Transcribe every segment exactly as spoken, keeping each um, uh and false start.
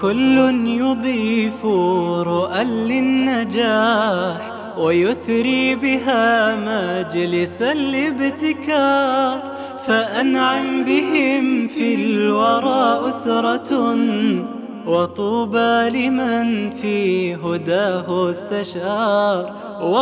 كل يضيف رؤى للنجاح ويثري بها مجلس الابتكار، فأنعم بهم في الورى أسرة، وطوبى لمن في هداه استشار،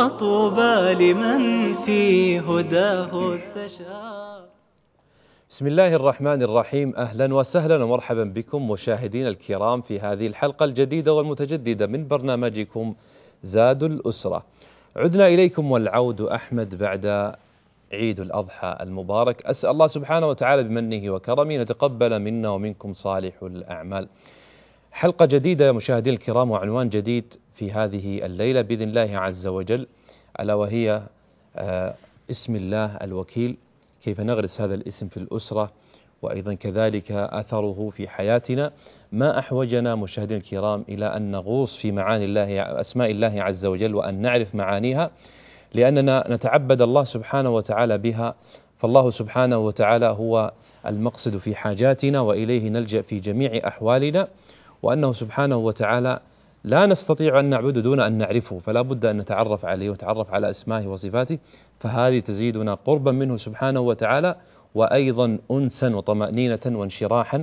وطوبى لمن في هداه استشار. بسم الله الرحمن الرحيم. أهلا وسهلا ومرحبا بكم مشاهدينا الكرام في هذه الحلقة الجديدة والمتجددة من برنامجكم زاد الأسرة. عدنا إليكم والعود أحمد بعد عيد الأضحى المبارك. أسأل الله سبحانه وتعالى بمنه وكرمه أن يتقبل منا ومنكم صالح الأعمال. حلقة جديدة يا مشاهدينا الكرام وعنوان جديد في هذه الليلة بإذن الله عز وجل، ألا وهي آه اسم الله الوكيل، كيف نغرس هذا الاسم في الأسرة، وأيضا كذلك أثره في حياتنا. ما أحوجنا مشاهدينا الكرام إلى أن نغوص في معاني الله أسماء الله عز وجل وأن نعرف معانيها، لأننا نتعبد الله سبحانه وتعالى بها، فالله سبحانه وتعالى هو المقصد في حاجاتنا وإليه نلجأ في جميع أحوالنا، وأنه سبحانه وتعالى لا نستطيع أن نعبده دون أن نعرفه، فلا بد أن نتعرف عليه ونتعرف على أسمائه وصفاته، فهذه تزيدنا قربا منه سبحانه وتعالى، وأيضا أنسا وطمأنينة وانشراحا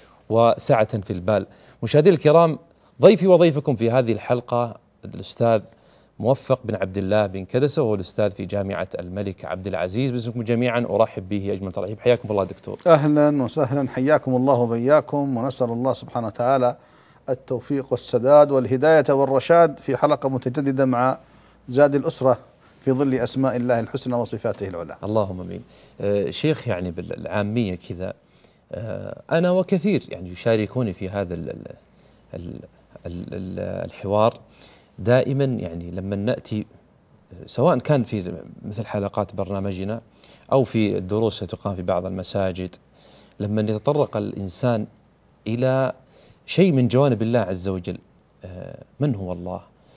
وسعة في البال. مشاهدينا الكرام، ضيفي وضيفكم في هذه الحلقة الأستاذ موفق بن عبد الله بن كدسة، وهو الأستاذ في جامعة الملك عبد العزيز. باسمكم جميعا أرحب به أجمل ترحيب. حياكم الله دكتور. أهلا وسهلا، حياكم الله وبياكم، ونسأل الله سبحانه وتعالى التوفيق والسداد والهداية والرشاد في حلقة متجددة مع زاد الأسرة في ظل أسماء الله الحسنى وصفاته العلى. اللهم امين. آه شيخ، يعني بالعامية كذا، آه أنا وكثير يعني يشاركوني في هذا ال ال ال ال الحوار دائما، يعني لما نأتي سواء كان في مثل حلقات برنامجنا أو في الدروس التي تقام في بعض المساجد، لما يتطرق الإنسان إلى شيء من جوانب الله عز وجل، آه من هو الله،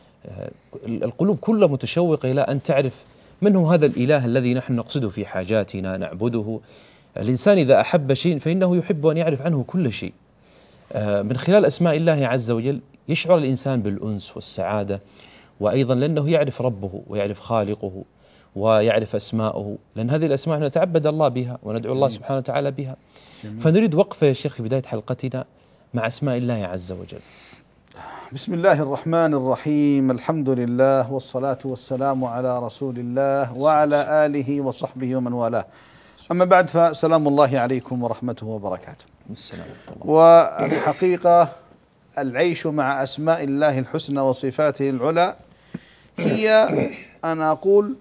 القلوب كلها متشوقة إلى أن تعرف من هو هذا الإله الذي نحن نقصده في حاجاتنا نعبده. الإنسان إذا أحب شيء فإنه يحب أن يعرف عنه كل شيء. من خلال أسماء الله عز وجل يشعر الإنسان بالأنس والسعادة، وأيضا لأنه يعرف ربه ويعرف خالقه ويعرف أسماءه، لأن هذه الأسماء نتعبد الله بها وندعو الله سبحانه وتعالى بها. فنريد وقفة يا شيخ في بداية حلقتنا مع أسماء الله عز وجل. بسم الله الرحمن الرحيم، الحمد لله والصلاة والسلام على رسول الله وعلى آله وصحبه ومن والاه، أما بعد، فسلام الله عليكم ورحمته وبركاته. السلام. والحقيقة العيش مع أسماء الله الحسنى وصفاته العلى هي، أنا أقول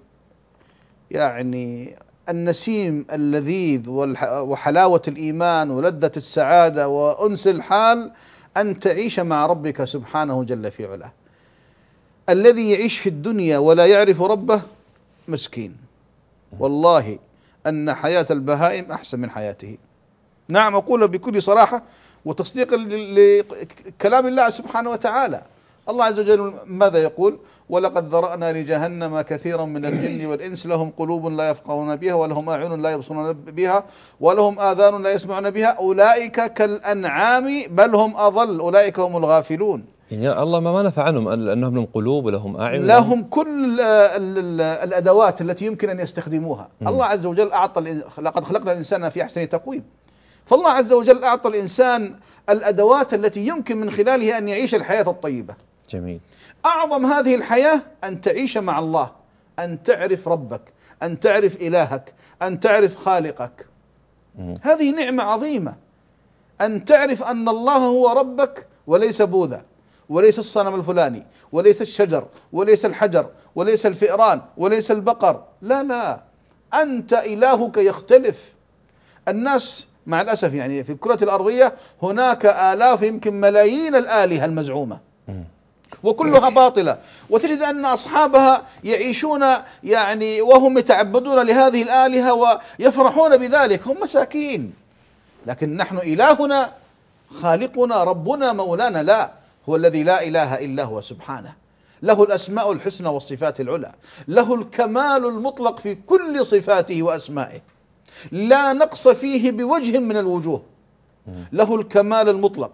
يعني النسيم اللذيذ وحلاوة الإيمان ولذة السعادة وأنس الحال، أن تعيش مع ربك سبحانه جل في علاه. الذي يعيش في الدنيا ولا يعرف ربه مسكين، والله أن حياة البهائم أحسن من حياته. نعم، أقول بكل صراحة وتصديقا لكلام الله سبحانه وتعالى. الله عز وجل ماذا يقول؟ ولقد ذرأنا لجهنم كثيرا من الجن والإنس لهم قلوب لا يفقهون بها ولهم أعين لا يبصرون بها ولهم آذان لا يسمعون بها أولئك كالأنعام بل هم أضل أولئك هم الغافلون. يعني الله ما نفع عنهم أنهم لهم قلوب ولهم أعين، لهم كل الأدوات التي يمكن أن يستخدموها. م. الله عز وجل أعطى، لقد خلقنا الإنسان في أحسن تقويم، فالله عز وجل أعطى الإنسان الأدوات التي يمكن من خلالها أن يعيش الحياة الطيبة. جميل. أعظم هذه الحياة أن تعيش مع الله، أن تعرف ربك، أن تعرف إلهك، أن تعرف خالقك. م. هذه نعمة عظيمة، أن تعرف أن الله هو ربك وليس بوذا وليس الصنم الفلاني وليس الشجر وليس الحجر وليس الفئران وليس البقر، لا لا، أنت إلهك يختلف. الناس مع الأسف يعني في الكرة الأرضية هناك آلاف يمكن ملايين الآلهة المزعومة وكلها باطلة، وتجد أن أصحابها يعيشون يعني وهم يتعبدون لهذه الآلهة ويفرحون بذلك، هم مساكين. لكن نحن إلهنا خالقنا ربنا مولانا لا، هو الذي لا إله إلا هو سبحانه، له الأسماء الحسنى والصفات العلى، له الكمال المطلق في كل صفاته وأسمائه، لا نقص فيه بوجه من الوجوه، له الكمال المطلق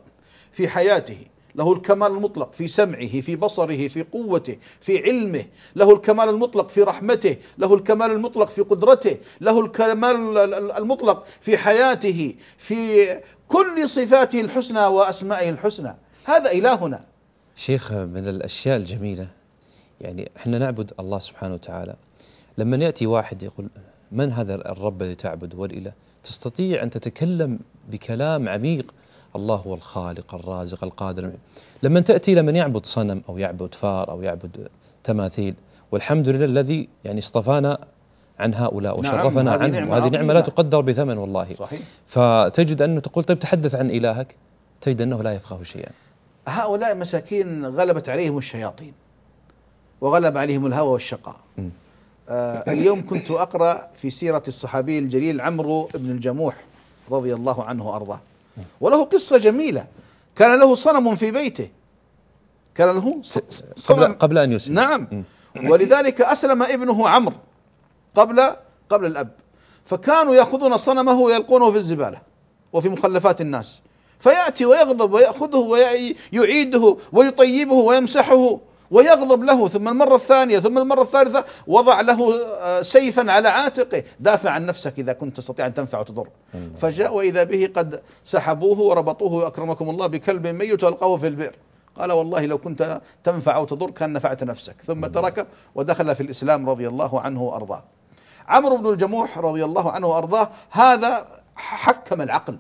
في حياته، له الكمال المطلق في سمعه، في بصره، في قوته، في علمه، له الكمال المطلق في رحمته، له الكمال المطلق في قدرته، له الكمال المطلق في حياته، في كل صفاته الحسنى وأسمائه الحسنى. هذا إلهنا. شيخ، من الأشياء الجميلة يعني احنا نعبد الله سبحانه وتعالى، لما يأتي واحد يقول من هذا الرب الذي تعبد والإله، تستطيع أن تتكلم بكلام عميق، الله هو الخالق الرازق القادر. لما تأتي لمن يعبد صنم أو يعبد فار أو يعبد تماثيل، والحمد لله الذي يعني اصطفانا عن هؤلاء وشرفنا نعم، عنهم، وهذه نعمة لا تقدر بثمن والله. صحيح. فتجد أنه تقول طيب تحدث عن إلهك، تجد أنه لا يفقه شيئا. هؤلاء مساكين غلبت عليهم الشياطين وغلب عليهم الهوى والشقاء. آه اليوم كنت أقرأ في سيرة الصحابي الجليل عمرو بن الجموح رضي الله عنه وأرضاه، وله قصة جميلة. كان له صنم في بيته، كان له صنم قبل, قبل أن يسلم. نعم. ولذلك أسلم ابنه عمرو قبل قبل الأب، فكانوا يأخذون صنمه ويلقونه في الزبالة وفي مخلفات الناس، فيأتي ويغضب ويأخذه ويعيده ويطيبه ويمسحه ويغضب له، ثم المرة الثانية ثم المرة الثالثة وضع له سيفا على عاتقه، دافع عن نفسك إذا كنت تستطيع أن تنفع وتضر. فجاء وإذا به قد سحبوه وربطوه أكرمكم الله بكلب ميت وألقوه في البئر. قال والله لو كنت تنفع أو تضر كان نفعت نفسك. ثم ترك ودخل في الإسلام رضي الله عنه وأرضاه. عمرو بن الجموح رضي الله عنه وأرضاه هذا حكم العقل.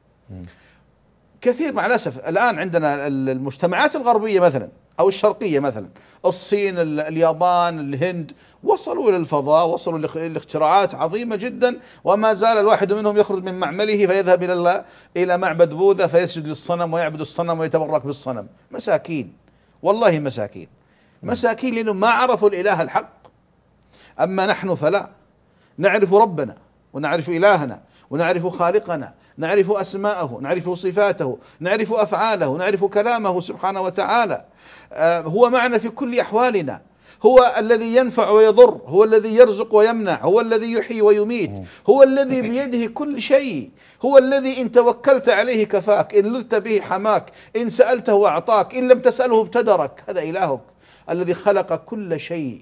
كثير مع الأسف الآن عندنا المجتمعات الغربية مثلا أو الشرقية مثلا، الصين، اليابان، الهند، وصلوا إلى الفضاء، وصلوا لاختراعات عظيمة جدا، وما زال الواحد منهم يخرج من معمله فيذهب إلى إلى معبد بوذا فيسجد للصنم ويعبد الصنم ويتبرك بالصنم. مساكين والله، مساكين مساكين لأنهم ما عرفوا الإله الحق. أما نحن فلا، نعرف ربنا ونعرف إلهنا ونعرف خالقنا، نعرف أسماءه، نعرف صفاته، نعرف أفعاله، نعرف كلامه سبحانه وتعالى. آه هو معنا في كل أحوالنا، هو الذي ينفع ويضر، هو الذي يرزق ويمنع، هو الذي يحيي ويميت، هو الذي بيده كل شيء، هو الذي إن توكلت عليه كفاك، إن لذت به حماك، إن سألته أعطاك، إن لم تسأله ابتدرك. هذا إلهك الذي خلق كل شيء.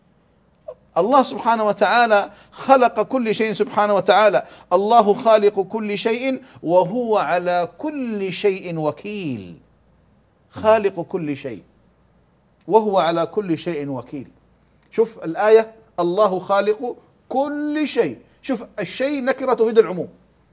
الله سبحانه وتعالى خلق كل شيء سبحانه وتعالى. الله خالق كل شيء وهو على كل شيء وكيل. خالق كل شيء وهو على كل شيء وكيل. شوف الآية، الله خالق كل شيء. شوف الشيء نكرة تفيد العموم.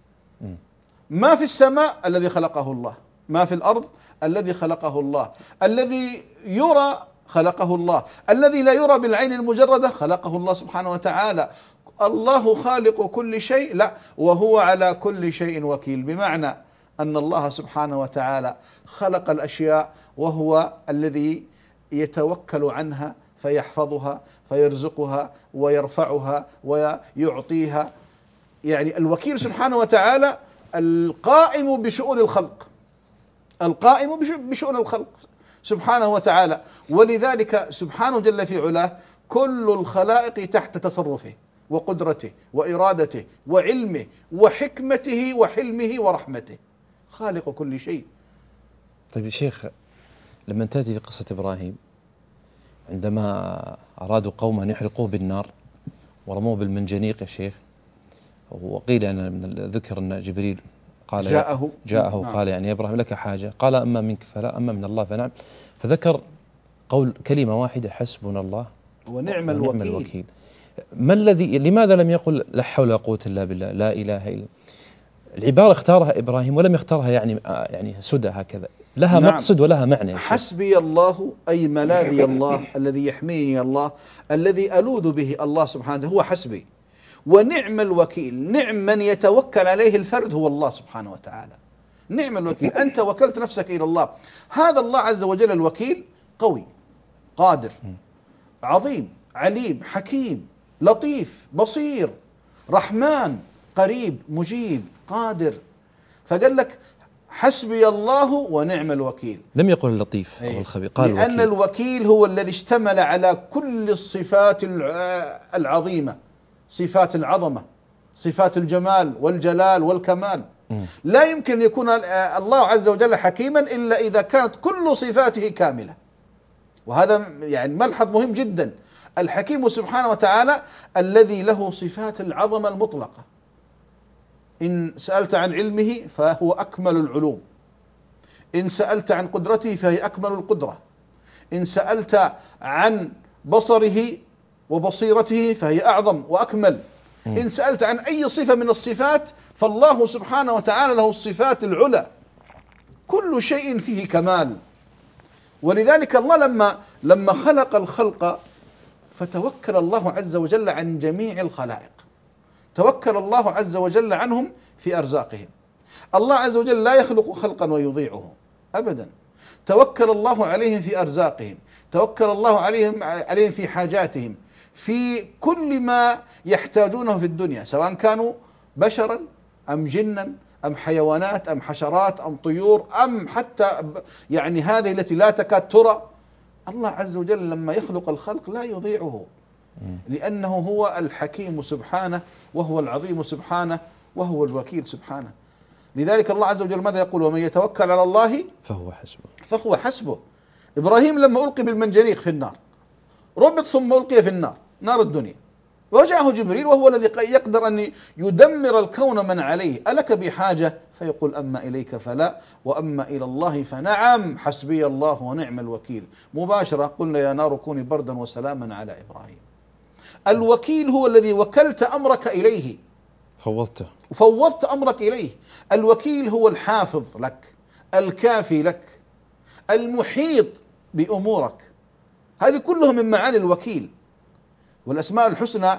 ما في السماء الذي خلقه الله، ما في الأرض الذي خلقه الله، الذي يرى خلقه الله، الذي لا يرى بالعين المجردة خلقه الله سبحانه وتعالى. الله خالق كل شيء، لا، وهو على كل شيء وكيل، بمعنى أن الله سبحانه وتعالى خلق الأشياء وهو الذي يتوكل عنها فيحفظها فيرزقها ويرفعها ويعطيها. يعني الوكيل سبحانه وتعالى القائم بشؤون الخلق، القائم بشؤون الخلق سبحانه وتعالى. ولذلك سبحانه جل في علاه كل الخلائق تحت تصرفه وقدرته وإرادته وعلمه وحكمته وحلمه ورحمته، خالق كل شيء. طيب يا شيخ، لما تأتي في قصة إبراهيم عندما أرادوا قوم أن يحرقوه بالنار ورموه بالمنجنيق يا شيخ، وقيل أن من الذكر أن جبريل قال جاءه جاءه قال يعني يا إبراهيم لك حاجة، قال أما منك فلا، أما من الله فنعم. فذكر قول كلمة واحدة، حسبنا الله ونعم الوكيل. الوكيل. ما الذي لماذا لم يقل لا حول ولا قوة إلا بالله، لا إله إلا؟ العبارة اختارها إبراهيم ولم يختارها يعني يعني سدى هكذا، لها نعم. مقصد ولها معنى. حسبي الله أي ملاذي الله، الذي يحميني الله، الذي ألوذ به الله سبحانه، هو حسبي. ونعم الوكيل، نعم من يتوكل عليه الفرد هو الله سبحانه وتعالى. نعم الوكيل، أنت وكلت نفسك إلى الله. هذا الله عز وجل الوكيل قوي قادر عظيم عليم حكيم لطيف بصير رحمن قريب مجيب قادر. فقال لك حسبي الله ونعم الوكيل، لم يقل اللطيف أو الخبير، قال لأن الوكيل. الوكيل هو الذي اشتمل على كل الصفات العظيمة، صفات العظمة، صفات الجمال والجلال والكمال. لا يمكن أن يكون الله عز وجل حكيما إلا إذا كانت كل صفاته كاملة. وهذا يعني ملحظ مهم جدا. الحكيم سبحانه وتعالى الذي له صفات العظمة المطلقة. إن سألت عن علمه فهو أكمل العلوم، إن سألت عن قدرته فهي أكمل القدرة، إن سألت عن بصره وبصيرته فهي أعظم وأكمل، إن سألت عن أي صفة من الصفات فالله سبحانه وتعالى له الصفات العلى، كل شيء فيه كمال. ولذلك الله لما لما خلق الخلق فتوكل الله عز وجل عن جميع الخلائق، توكل الله عز وجل عنهم في أرزاقهم. الله عز وجل لا يخلق خلقا ويضيعه أبدا، توكل الله عليهم في أرزاقهم، توكل الله عليهم عليهم في حاجاتهم، في كل ما يحتاجونه في الدنيا، سواء كانوا بشرا أم جنا أم حيوانات أم حشرات أم طيور أم حتى يعني هذه التي لا تكاد ترى. الله عز وجل لما يخلق الخلق لا يضيعه، لأنه هو الحكيم سبحانه، وهو العظيم سبحانه، وهو الوكيل سبحانه. لذلك الله عز وجل ماذا يقول؟ ومن يتوكل على الله فهو حسبه فهو حسبه. إبراهيم لما ألقي بالمنجنيق في النار ربط ثم ألقي في النار، نار الدنيا، وجاءه جبريل وهو الذي يقدر أن يدمر الكون من عليه، ألك بحاجة؟ فيقول أما إليك فلا، وأما إلى الله فنعم، حسبي الله ونعم الوكيل. مباشرة قلنا يا نار كوني بردا وسلاما على إبراهيم. الوكيل هو الذي وكلت أمرك إليه، فوضته فوضت أمرك إليه. الوكيل هو الحافظ لك، الكافي لك، المحيط بأمورك. هذه كلها من معاني الوكيل. والأسماء الحسنى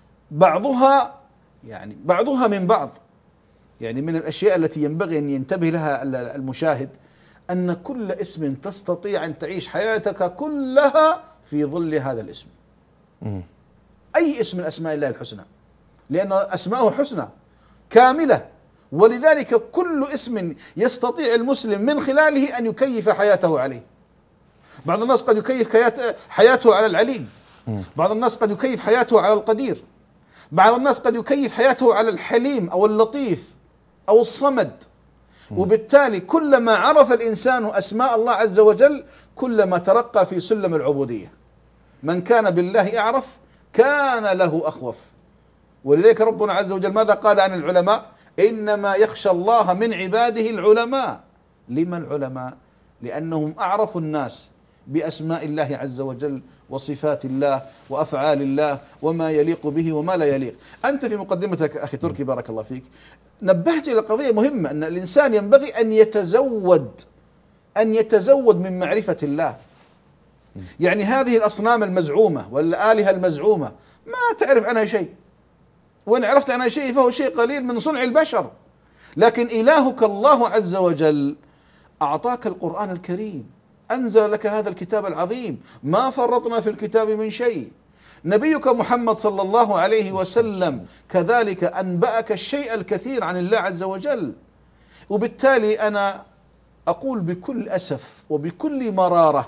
بعضها يعني بعضها من بعض. يعني من الأشياء التي ينبغي أن ينتبه لها المشاهد أن كل اسم تستطيع أن تعيش حياتك كلها في ظل هذا الاسم. م. أي اسم من أسماء الله الحسنى، لأن أسماءه حسنى كاملة، ولذلك كل اسم يستطيع المسلم من خلاله أن يكيف حياته عليه. بعض الناس قد يكيف حياته على العليم، بعض الناس قد يكيف حياته على القدير، بعض الناس قد يكيف حياته على الحليم أو اللطيف أو الصمد. وبالتالي كلما عرف الإنسان أسماء الله عز وجل كلما ترقى في سلم العبودية. من كان بالله أعرف كان له أخوف. ولذلك ربنا عز وجل ماذا قال عن العلماء؟ إنما يخشى الله من عباده العلماء. لما العلماء؟ لأنهم أعرف الناس بأسماء الله عز وجل وصفات الله وأفعال الله وما يليق به وما لا يليق. أنت في مقدمتك أخي تركي بارك الله فيك نبهت إلى قضية مهمة، أن الإنسان ينبغي أن يتزود أن يتزود من معرفة الله. يعني هذه الأصنام المزعومة والآلهة المزعومة ما تعرف عنها شيء، وإن عرفت عنها شيء فهو شيء قليل من صنع البشر. لكن إلهك الله عز وجل أعطاك القرآن الكريم، أنزل لك هذا الكتاب العظيم، ما فرطنا في الكتاب من شيء. نبيك محمد صلى الله عليه وسلم كذلك أنبأك الشيء الكثير عن الله عز وجل. وبالتالي أنا أقول بكل أسف وبكل مرارة،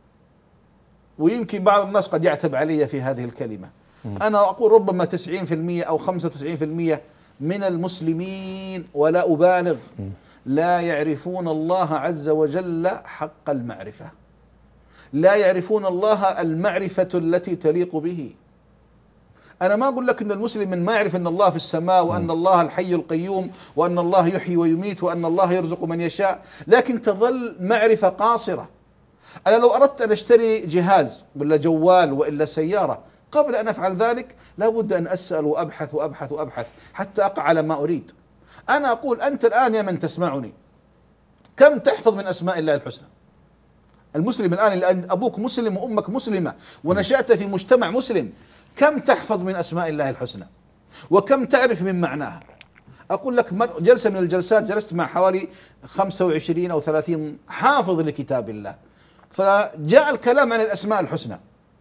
ويمكن بعض الناس قد يعتب علي في هذه الكلمة، أنا أقول ربما تسعين في المئة أو خمسة وتسعين في المئة من المسلمين ولا أبالغ لا يعرفون الله عز وجل حق المعرفة، لا يعرفون الله المعرفة التي تليق به. أنا ما أقول لك أن المسلم من ما يعرف أن الله في السماء وأن الله الحي القيوم وأن الله يحيي ويميت وأن الله يرزق من يشاء، لكن تظل معرفة قاصرة. أنا لو أردت أن أشتري جهاز ولا جوال وإلا سيارة، قبل أن أفعل ذلك لابد أن أسأل وأبحث وأبحث وأبحث حتى أقع على ما أريد. أنا أقول أنت الآن يا من تسمعني، كم تحفظ من أسماء الله الحسنى؟ المسلم الآن اللي أبوك مسلم وأمك مسلمة ونشأت في مجتمع مسلم، كم تحفظ من أسماء الله الحسنى وكم تعرف من معناها؟ أقول لك جلسة من الجلسات جلست مع حوالي خمسة وعشرين أو ثلاثين حافظ لكتاب الله، فجاء الكلام عن الأسماء الحسنى،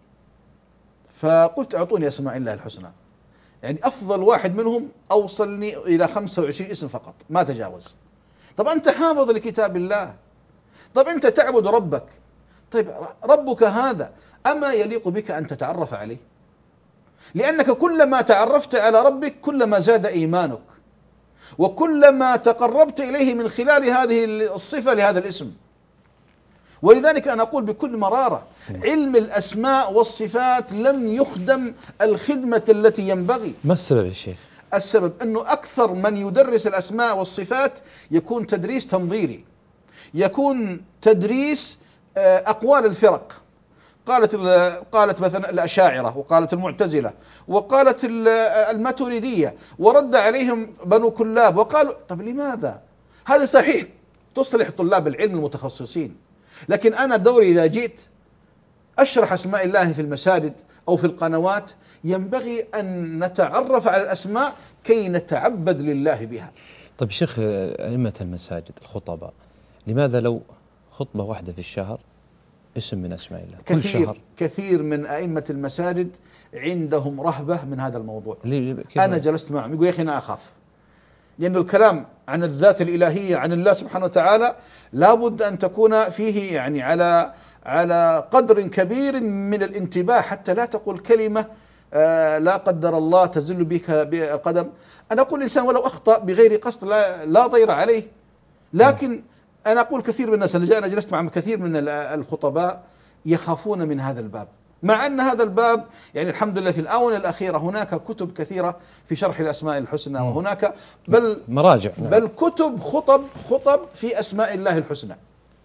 فقلت أعطوني أسماء الله الحسنى، يعني أفضل واحد منهم أوصلني إلى خمسة وعشرين اسم فقط ما تجاوز. طب أنت حافظ لكتاب الله، طب أنت تعبد ربك، طيب ربك هذا أما يليق بك أن تتعرف عليه؟ لأنك كلما تعرفت على ربك كلما زاد إيمانك، وكلما تقربت إليه من خلال هذه الصفة لهذا الاسم. ولذلك أنا أقول بكل مرارة علم الأسماء والصفات لم يخدم الخدمة التي ينبغي. ما السبب يا شيخ؟ السبب أنه أكثر من يدرس الأسماء والصفات يكون تدريس تنظيري، يكون تدريس أقوال الفرق. قالت قالت مثلا الأشاعرة، وقالت المعتزلة، وقالت الماتريدية، ورد عليهم بنو كلاب وقالوا. طب لماذا؟ هذا صحيح تصلح طلاب العلم المتخصصين، لكن أنا دوري إذا جئت أشرح أسماء الله في المساجد أو في القنوات ينبغي أن نتعرف على الأسماء كي نتعبد لله بها. طيب شيخ، أئمة المساجد الخطباء لماذا لو خطبة واحدة في الشهر اسم من أسماء الله كل كثير شهر؟ كثير من أئمة المساجد عندهم رهبة من هذا الموضوع. أنا جلست معهم يقول يا أخي أنا أخاف، لأن الكلام عن الذات الإلهية عن الله سبحانه وتعالى لابد أن تكون فيه يعني على على قدر كبير من الانتباه حتى لا تقول كلمة آه لا قدر الله تزل بك بالقدم. أنا أقول الإنسان ولو أخطأ بغير قصد لا, لا ضير عليه، لكن أنا أقول كثير من الناس، أنا جلست مع كثير من الخطباء يخافون من هذا الباب، مع أن هذا الباب يعني الحمد لله في الآونة الأخيرة هناك كتب كثيرة في شرح الأسماء الحسنى، وهناك بل مراجع بل كتب خطب خطب في أسماء الله الحسنى.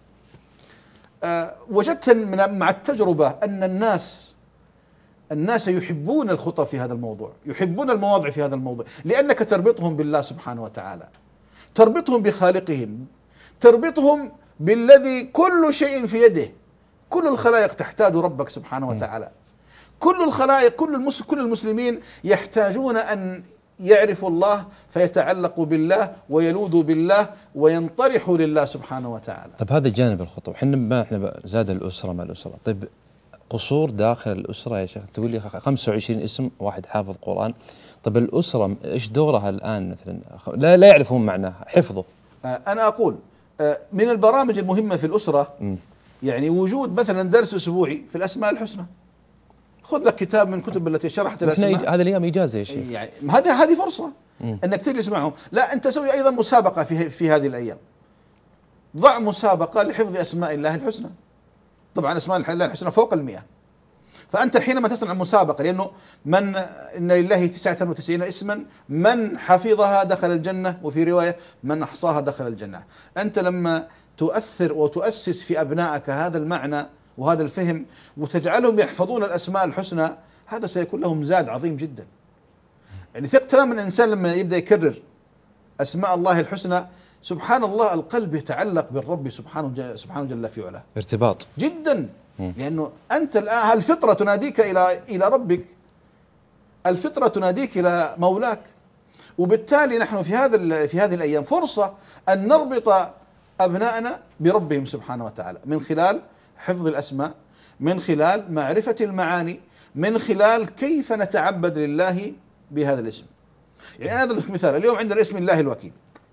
أه وجدت مع التجربة أن الناس الناس يحبون الخطب في هذا الموضوع، يحبون المواضع في هذا الموضوع، لأنك تربطهم بالله سبحانه وتعالى، تربطهم بخالقهم، تربطهم بالذي كل شيء في يده. كل الخلائق تحتاج ربك سبحانه وتعالى، كل الخلائق كل كل المسلمين يحتاجون أن يعرفوا الله فيتعلقوا بالله ويلوذوا بالله وينطرحوا لله سبحانه وتعالى. طيب هذا جانب الخطب، احنا ما احنا زاد الأسرة ما الأسرة. طيب قصور داخل الأسرة يا شيخ، تقول لي خمسة وعشرين اسم واحد حافظ قرآن. طيب الأسرة إيش دورها الآن مثلا؟ لا لا يعرفون معناها حفظه. أنا أقول من البرامج المهمة في الأسرة م. يعني وجود مثلا درس أسبوعي في الأسماء الحسنى. خذ لك كتاب من كتب التي شرحت الأسماء. هذا الأيام إجازة يا شيخ، يعني هذه هذه فرصة م. أنك تجلس معهم. لا أنت سوي أيضا مسابقة في في هذه الأيام، ضع مسابقة لحفظ أسماء الله الحسنى. طبعا أسماء الله الحسنى فوق المئة، فأنت حينما تصنع مسابقة، لأنه من إن لله تسعة وتسعين اسما من حفظها دخل الجنة، وفي رواية من أحصاها دخل الجنة. أنت لما تؤثر وتؤسس في أبنائك هذا المعنى وهذا الفهم وتجعلهم يحفظون الأسماء الحسنى، هذا سيكون لهم زاد عظيم جدا. يعني ثق تماما الإنسان لما يبدأ يكرر أسماء الله الحسنى، سبحان الله القلب يتعلق بالرب سبحانه سبحانه جل في علاه ارتباط جدا. لأنه أنت الآن الفطرة تناديك إلى إلى ربك، الفطرة تناديك إلى مولاك، وبالتالي نحن في هذا في هذه الأيام فرصة أن نربط أبنائنا بربهم سبحانه وتعالى من خلال حفظ الأسماء، من خلال معرفة المعاني، من خلال كيف نتعبد لله بهذا الاسم. يعني هذا المثال، اليوم عندنا اسم الله الوكيل.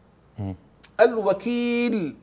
الوكيل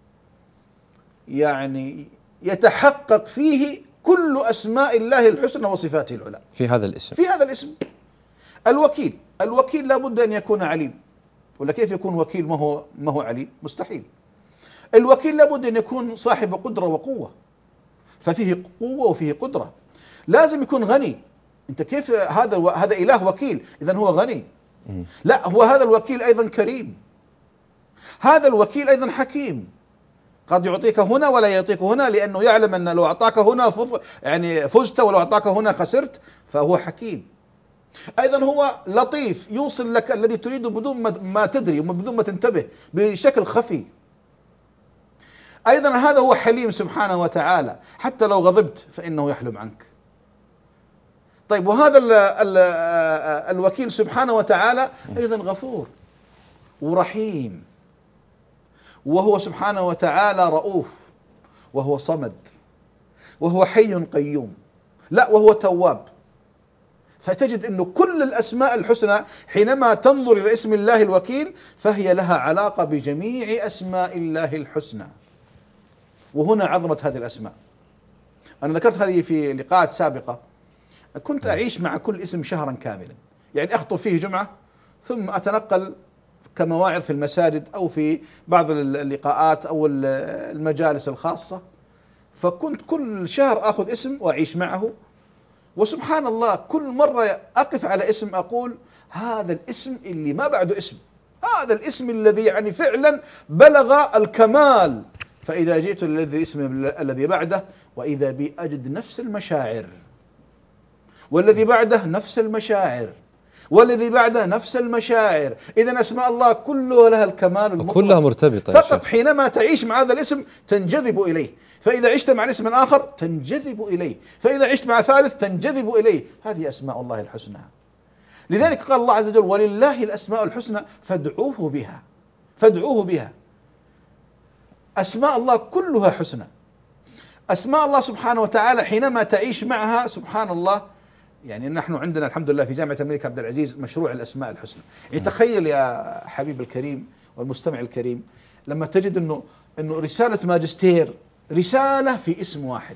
يعني يتحقق فيه كل أسماء الله الحسنى وصفاته العلى في هذا الاسم. في هذا الاسم الوكيل. الوكيل لابد أن يكون عليم، ولا كيف يكون وكيل ما هو ما هو عليم؟ مستحيل. الوكيل لابد أن يكون صاحب قدرة وقوة، ففيه قوة وفيه قدرة. لازم يكون غني. أنت كيف هذا هذا إله وكيل إذن هو غني؟ م. لا، هو هذا الوكيل أيضا كريم، هذا الوكيل أيضا حكيم، قد يعطيك هنا ولا يعطيك هنا، لأنه يعلم أن لو أعطاك هنا فض يعني فزت ولو أعطاك هنا خسرت، فهو حكيم. أيضا هو لطيف، يوصل لك الذي تريده بدون ما تدري وبدون ما تنتبه بشكل خفي. أيضا هذا هو حليم سبحانه وتعالى، حتى لو غضبت فإنه يحلم عنك. طيب وهذا ال ال الوكيل سبحانه وتعالى أيضا غفور ورحيم، وهو سبحانه وتعالى رؤوف، وهو صمد، وهو حي قيوم، لا وهو تواب. فتجد أنه كل الأسماء الحسنى حينما تنظر إلى اسم الله الوكيل فهي لها علاقة بجميع أسماء الله الحسنى. وهنا عظمة هذه الأسماء. أنا ذكرت هذه في لقاءات سابقة. كنت أعيش مع كل اسم شهرا كاملا، يعني أخطب فيه جمعة ثم أتنقل كمواعظ في المساجد أو في بعض اللقاءات أو المجالس الخاصة، فكنت كل شهر أخذ اسم وأعيش معه، وسبحان الله كل مرة أقف على اسم أقول هذا الاسم اللي ما بعده اسم، هذا الاسم الذي يعني فعلا بلغ الكمال. فإذا جئت للذي اسم الذي بعده وإذا بي أجد نفس المشاعر، والذي بعده نفس المشاعر، والذي بعده نفس المشاعر. إذن أسماء الله كلها لها الكمال المطلق، كلها مرتبطة. فقط حينما تعيش مع هذا الاسم تنجذب إليه، فإذا عشت مع الاسم الآخر تنجذب إليه، فإذا عشت مع ثالث تنجذب إليه. هذه أسماء الله الحسنى. لذلك قال الله عز وجل ولله الأسماء الحسنى فادعوه بها، فادعوه بها. أسماء الله كلها حسنى. أسماء الله سبحانه وتعالى حينما تعيش معها سبحان الله، يعني نحن عندنا الحمد لله في جامعة الملك عبد العزيز مشروع الأسماء الحسنى. يعني تخيل يا حبيب الكريم والمستمع الكريم لما تجد إنه إنه رسالة ماجستير رسالة في اسم واحد.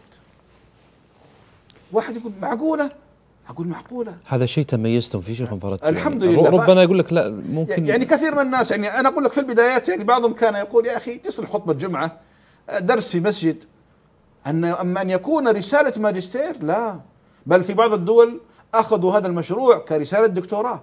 واحد يقول معقولة؟ أقول معقولة. هذا شيء تميزتم فيه شيخ فرد. الحمد يعني لله. ربنا يقول لك لا ممكن، يعني كثير من الناس، يعني أنا أقول لك في البدايات يعني بعضهم كان يقول يا أخي تصل خطبة جمعة درس في مسجد، أن أما أن يكون رسالة ماجستير لا، بل في بعض الدول أخذوا هذا المشروع كرسالة دكتوراه،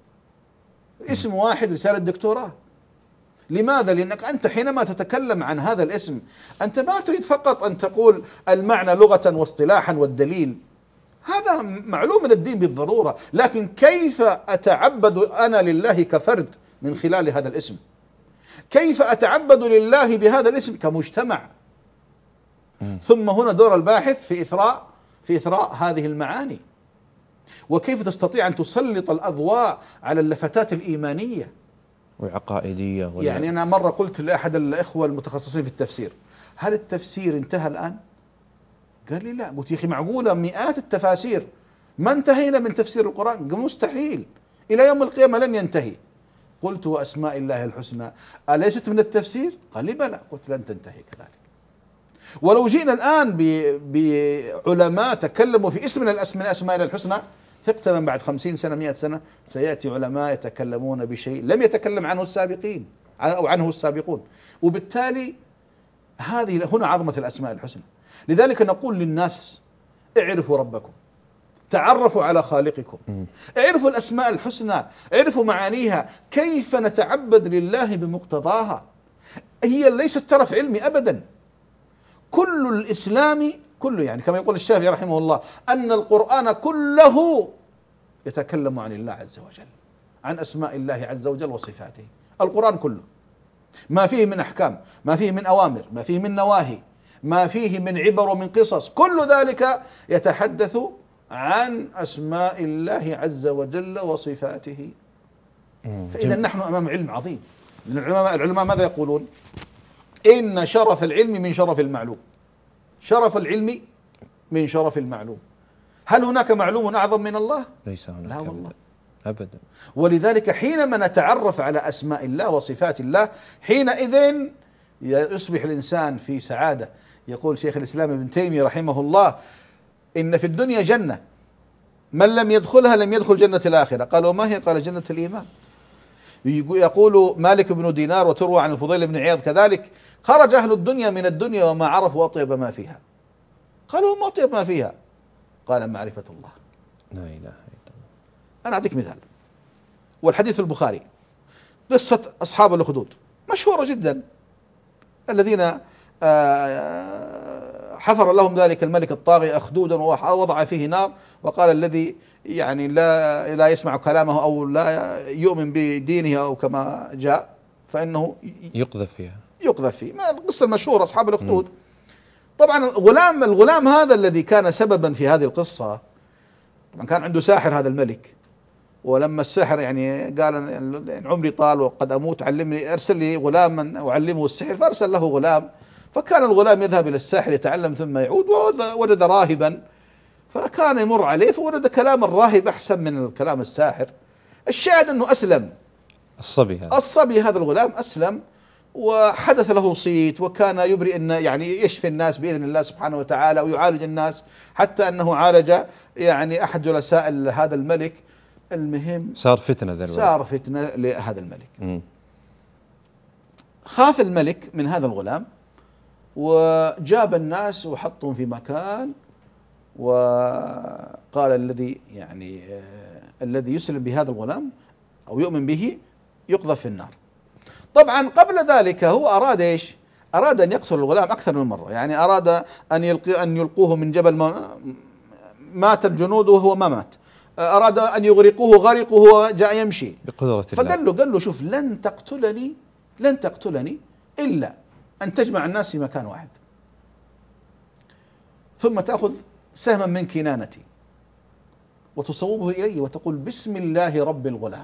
اسم واحد رسالة دكتوراه. لماذا؟ لأنك أنت حينما تتكلم عن هذا الاسم أنت ما تريد فقط أن تقول المعنى لغة واصطلاحا والدليل، هذا معلوم من الدين بالضرورة، لكن كيف أتعبد أنا لله كفرد من خلال هذا الاسم؟ كيف أتعبد لله بهذا الاسم كمجتمع؟ ثم هنا دور الباحث في إثراء في إثراء هذه المعاني، وكيف تستطيع أن تسلط الأضواء على اللفتات الإيمانية وعقائدية. يعني أنا مرة قلت لأحد الإخوة المتخصصين في التفسير هل التفسير انتهى الآن؟ قال لي لا. قلت يا أخي معقولة مئات التفاسير ما انتهينا من تفسير القرآن؟ قال مستحيل، إلى يوم القيامة لن ينتهي. قلت وأسماء الله الحسنى أليست من التفسير؟ قال لي بلى. قلت لن تنتهي كذلك. ولو جئنا الآن بعلماء تكلموا في اسم من الأسماء الله الحسنى، ثقت من بعد خمسين سنة مئة سنة سيأتي علماء يتكلمون بشيء لم يتكلم عنه السابقين أو عنه السابقون. وبالتالي هذه هنا عظمة الأسماء الحسنى. لذلك نقول للناس اعرفوا ربكم، تعرفوا على خالقكم، اعرفوا الأسماء الحسنى، اعرفوا معانيها، كيف نتعبد لله بمقتضاها. هي ليست ترف علمي أبدا. كل الإسلام كله، يعني كما يقول الشافعي رحمه الله أن القرآن كله يتكلم عن الله عز وجل، عن أسماء الله عز وجل وصفاته. القرآن كله ما فيه من أحكام، ما فيه من أوامر، ما فيه من نواهي، ما فيه من عبر ومن قصص، كل ذلك يتحدث عن أسماء الله عز وجل وصفاته. فإذا نحن أمام علم عظيم. العلماء, العلماء ماذا يقولون؟ إن شرف العلم من شرف المعلوم. شرف العلم من شرف المعلوم. هل هناك معلوم أعظم من الله؟ ليس هناك. لا والله أبدا. ولذلك حينما نتعرف على أسماء الله وصفات الله حينئذ يصبح الإنسان في سعادة. يقول شيخ الإسلام ابن تيمية رحمه الله إن في الدنيا جنة من لم يدخلها لم يدخل جنة الآخرة. قالوا ما هي؟ قال جنة الإيمان. يقول مالك بن دينار وتروى عن الفضيل بن عياض كذلك خرج أهل الدنيا من الدنيا وما عرفوا أطيب ما فيها. قالوا ما أطيب ما فيها؟ قال معرفة الله. لا إله إلا الله. أنا أعطيك مثال، والحديث في البخاري، قصة أصحاب الأخدود مشهورة جدا، الذين حفر لهم ذلك الملك الطاغي أخدودا ووضع فيه نار، وقال الذي يعني لا لا يسمع كلامه أو لا يؤمن بدينه أو كما جاء فإنه يقذف فيها يقذف فيه. ما القصة المشهورة أصحاب الأخدود. طبعا الغلام الغلام هذا الذي كان سببا في هذه القصة طبعا كان عنده ساحر هذا الملك، ولما السحر يعني قال يعني عمري طال وقد أموت علمني أرسل لي غلاما أعلمه السحر، فأرسل له غلام. فكان الغلام يذهب إلى الساحر يتعلم ثم يعود، ووجد راهبا فكان يمر عليه فوجد كلام الراهب أحسن من الكلام الساحر. الشاهد أنه أسلم الصبي هذا الصبي هذا الغلام أسلم، وحدث له صيت، وكان يبرئ يعني يشفي الناس بإذن الله سبحانه وتعالى ويعالج الناس، حتى أنه عالج يعني أحد جلساء هذا الملك. المهم صار فتنة ذا صار فتنة لهذا الملك. م. خاف الملك من هذا الغلام، وجاب الناس وحطهم في مكان، وقال الذي يعني آه الذي يسلم بهذا الغلام أو يؤمن به يقذف في النار. طبعا قبل ذلك هو أراد إيش؟ أراد أن يقتل الغلام أكثر من مرة، يعني أراد أن يلقي أن يلقوه من جبل، ما مات الجنود وهو ما مات، أراد أن يغرقوه غرقه وهو جاء يمشي بقدرة الله. فقال له قال له شوف، لن تقتلني لن تقتلني إلا أن تجمع الناس في مكان واحد، ثم تأخذ سهما من كنانتي وتصوبه إلي وتقول بسم الله رب الغلام،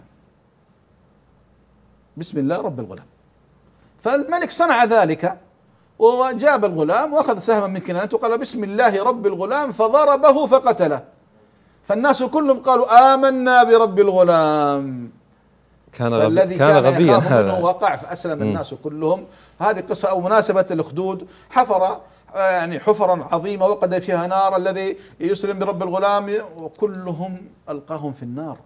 بسم الله رب الغلام. فالملك صنع ذلك، وجاب الغلام وأخذ سهما من كنانته وقال بسم الله رب الغلام، فضربه فقتله. فالناس كلهم قالوا آمنا برب الغلام. كان غبي كان غبيا هذا، وقع فأسلم الناس كلهم. هذه قصة أو مناسبة الأخدود، حفر يعني حفرا عظيمة وقد فيها نار، الذي يسلم برب الغلام وكلهم ألقاهم في النار.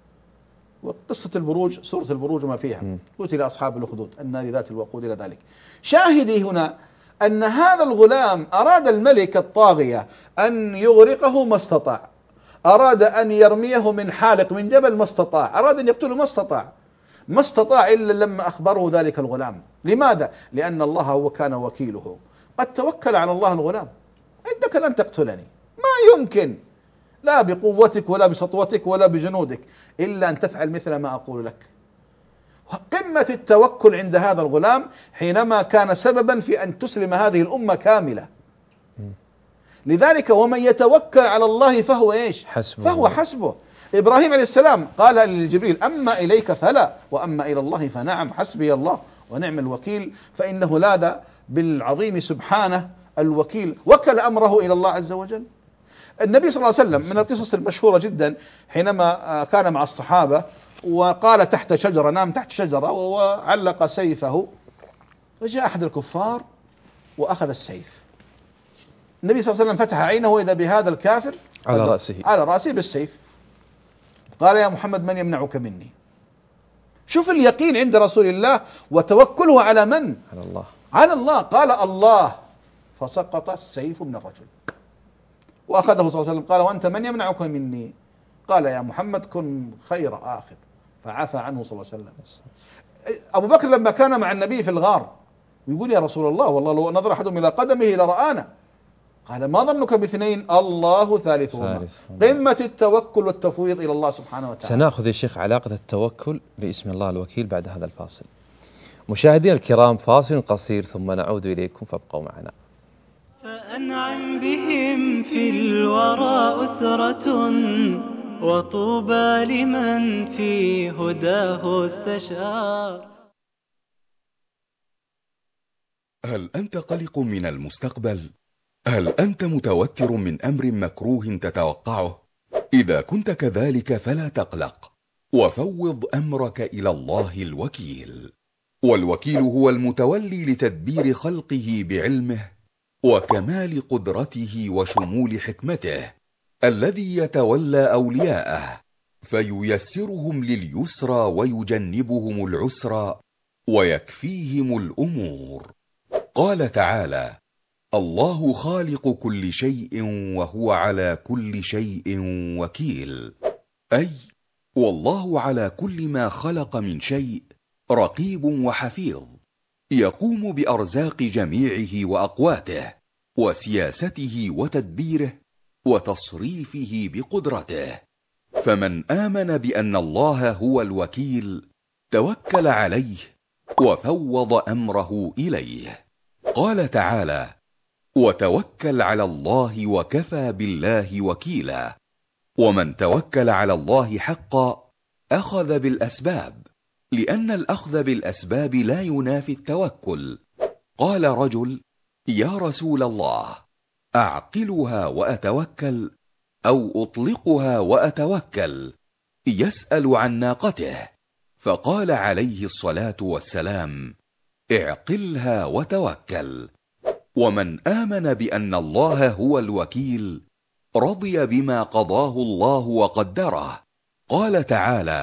وقصة البروج، سورة البروج وما فيها، قتل أصحاب الأخدود النار ذات الوقود إلى ذلك. شاهدي هنا أن هذا الغلام أراد الملك الطاغية أن يغرقه ما استطاع، أراد أن يرميه من حالق من جبل ما استطاع، أراد أن يقتله ما استطاع ما استطاع إلا لما أخبره ذلك الغلام. لماذا؟ لأن الله هو كان وكيله. قد توكل على الله الغلام، إنك لن تقتلني، ما يمكن، لا بقوتك ولا بسطوتك ولا بجنودك، إلا أن تفعل مثل ما أقول لك. قمة التوكل عند هذا الغلام حينما كان سببا في أن تسلم هذه الأمة كاملة. لذلك ومن يتوكل على الله فهو إيش؟ حسبه. فهو حسبه. إبراهيم عليه السلام قال لجبريل أما إليك فلا وأما إلى الله فنعم، حسبي الله ونعم الوكيل، فإنه لاذ بالعظيم سبحانه الوكيل، وكل أمره إلى الله عز وجل. النبي صلى الله عليه وسلم من القصص المشهورة جدا حينما كان مع الصحابة وقال تحت شجرة، نام تحت شجرة وعلق سيفه، فجاء أحد الكفار وأخذ السيف. النبي صلى الله عليه وسلم فتح عينه وإذا بهذا الكافر على رأسه على رأسه بالسيف. قال يا محمد من يمنعك مني؟ شوف اليقين عند رسول الله وتوكله على من؟ على الله. على الله. قال الله، فسقط السيف من الرجل وأخذه صلى الله عليه وسلم. قال وأنت من يمنعك مني؟ قال يا محمد كن خير آخذ، فعفى عنه صلى الله عليه وسلم. أبو بكر لما كان مع النبي في الغار يقول يا رسول الله والله لو نظر أحدهم إلى قدمه لرآنا. قال ما ظنك باثنين الله ثالثهما. قمة التوكل والتفويض إلى الله سبحانه وتعالى. سنأخذ يا شيخ علاقة التوكل باسم الله الوكيل بعد هذا الفاصل. مشاهدينا الكرام فاصل قصير ثم نعود إليكم فابقوا معنا. فأنعم بهم في الورى أسرة، وطوبى لمن في هداه استشار. هل أنت قلق من المستقبل؟ هل أنت متوتر من أمر مكروه تتوقعه؟ إذا كنت كذلك فلا تقلق، وفوض أمرك إلى الله الوكيل. والوكيل هو المتولي لتدبير خلقه بعلمه وكمال قدرته وشمول حكمته، الذي يتولى أولياءه فييسرهم لليسرى ويجنبهم العسرى ويكفيهم الأمور. قال تعالى: الله خالق كل شيء وهو على كل شيء وكيل، أي والله على كل ما خلق من شيء رقيب وحفيظ، يقوم بأرزاق جميعه وأقواته وسياسته وتدبيره وتصريفه بقدرته. فمن آمن بأن الله هو الوكيل توكل عليه وفوض أمره إليه. قال تعالى: وتوكل على الله وكفى بالله وكيلا. ومن توكل على الله حقا أخذ بالأسباب، لأن الأخذ بالأسباب لا ينافي التوكل. قال رجل: يا رسول الله، أعقلها وأتوكل أو أطلقها وأتوكل؟ يسأل عن ناقته، فقال عليه الصلاة والسلام: اعقلها وتوكل. ومن آمن بأن الله هو الوكيل رضي بما قضاه الله وقدره. قال تعالى: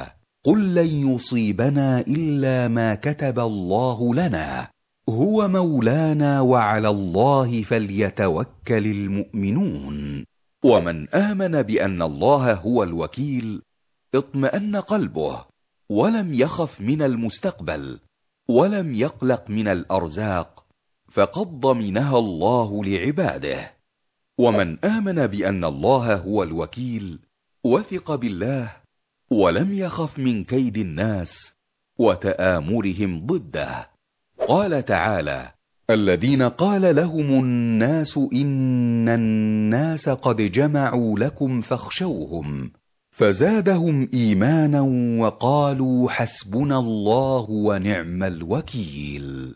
قل لن يصيبنا إلا ما كتب الله لنا هو مولانا وعلى الله فليتوكل المؤمنون. ومن آمن بأن الله هو الوكيل اطمأن قلبه، ولم يخف من المستقبل، ولم يقلق من الأرزاق، فقد ضمنها الله لعباده. ومن آمن بأن الله هو الوكيل وثق بالله، ولم يخف من كيد الناس وتآمرهم ضده. قال تعالى: الذين قال لهم الناس إن الناس قد جمعوا لكم فاخشوهم فزادهم إيمانا وقالوا حسبنا الله ونعم الوكيل.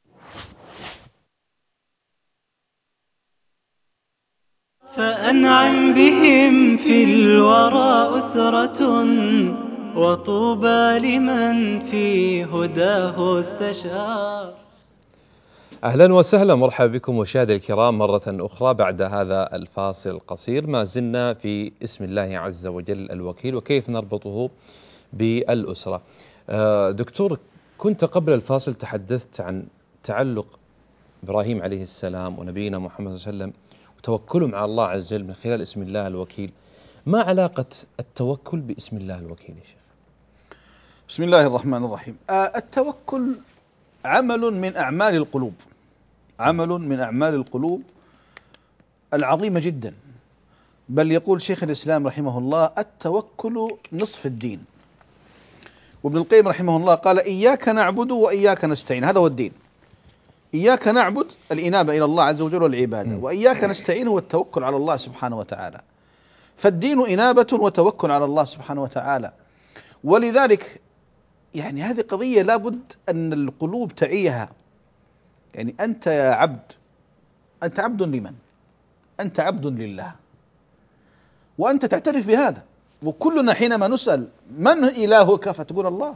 فأنعم بهم في الورى أسرة، وطوبى لمن في هداه استشار. أهلا وسهلا، مرحبا بكم مشاهدي الكرام مرة أخرى بعد هذا الفاصل القصير. ما زلنا في اسم الله عز وجل الوكيل وكيف نربطه بالأسرة. دكتور، كنت قبل الفاصل تحدثت عن تعلق إبراهيم عليه السلام ونبينا محمد صلى الله عليه وسلم وتوكلهم على الله عز وجل من خلال اسم الله الوكيل. ما علاقة التوكل باسم الله الوكيل يا شيخ؟ بسم الله الرحمن الرحيم. التوكل عمل من أعمال القلوب، عمل من أعمال القلوب العظيمة جدا. بل يقول شيخ الإسلام رحمه الله: التوكل نصف الدين. وابن القيم رحمه الله قال: إياك نعبد وإياك نستعين. هذا هو الدين. إياك نعبد الإنابة إلى الله عز وجل والعبادة، وإياك نستعين هو التوكل على الله سبحانه وتعالى. فالدين إنابة وتوكل على الله سبحانه وتعالى. ولذلك يعني هذه قضية لابد أن القلوب تعيها. يعني أنت يا عبد، أنت عبد لمن؟ أنت عبد لله، وأنت تعترف بهذا. وكلنا حينما نسأل من إلهك فتقول الله.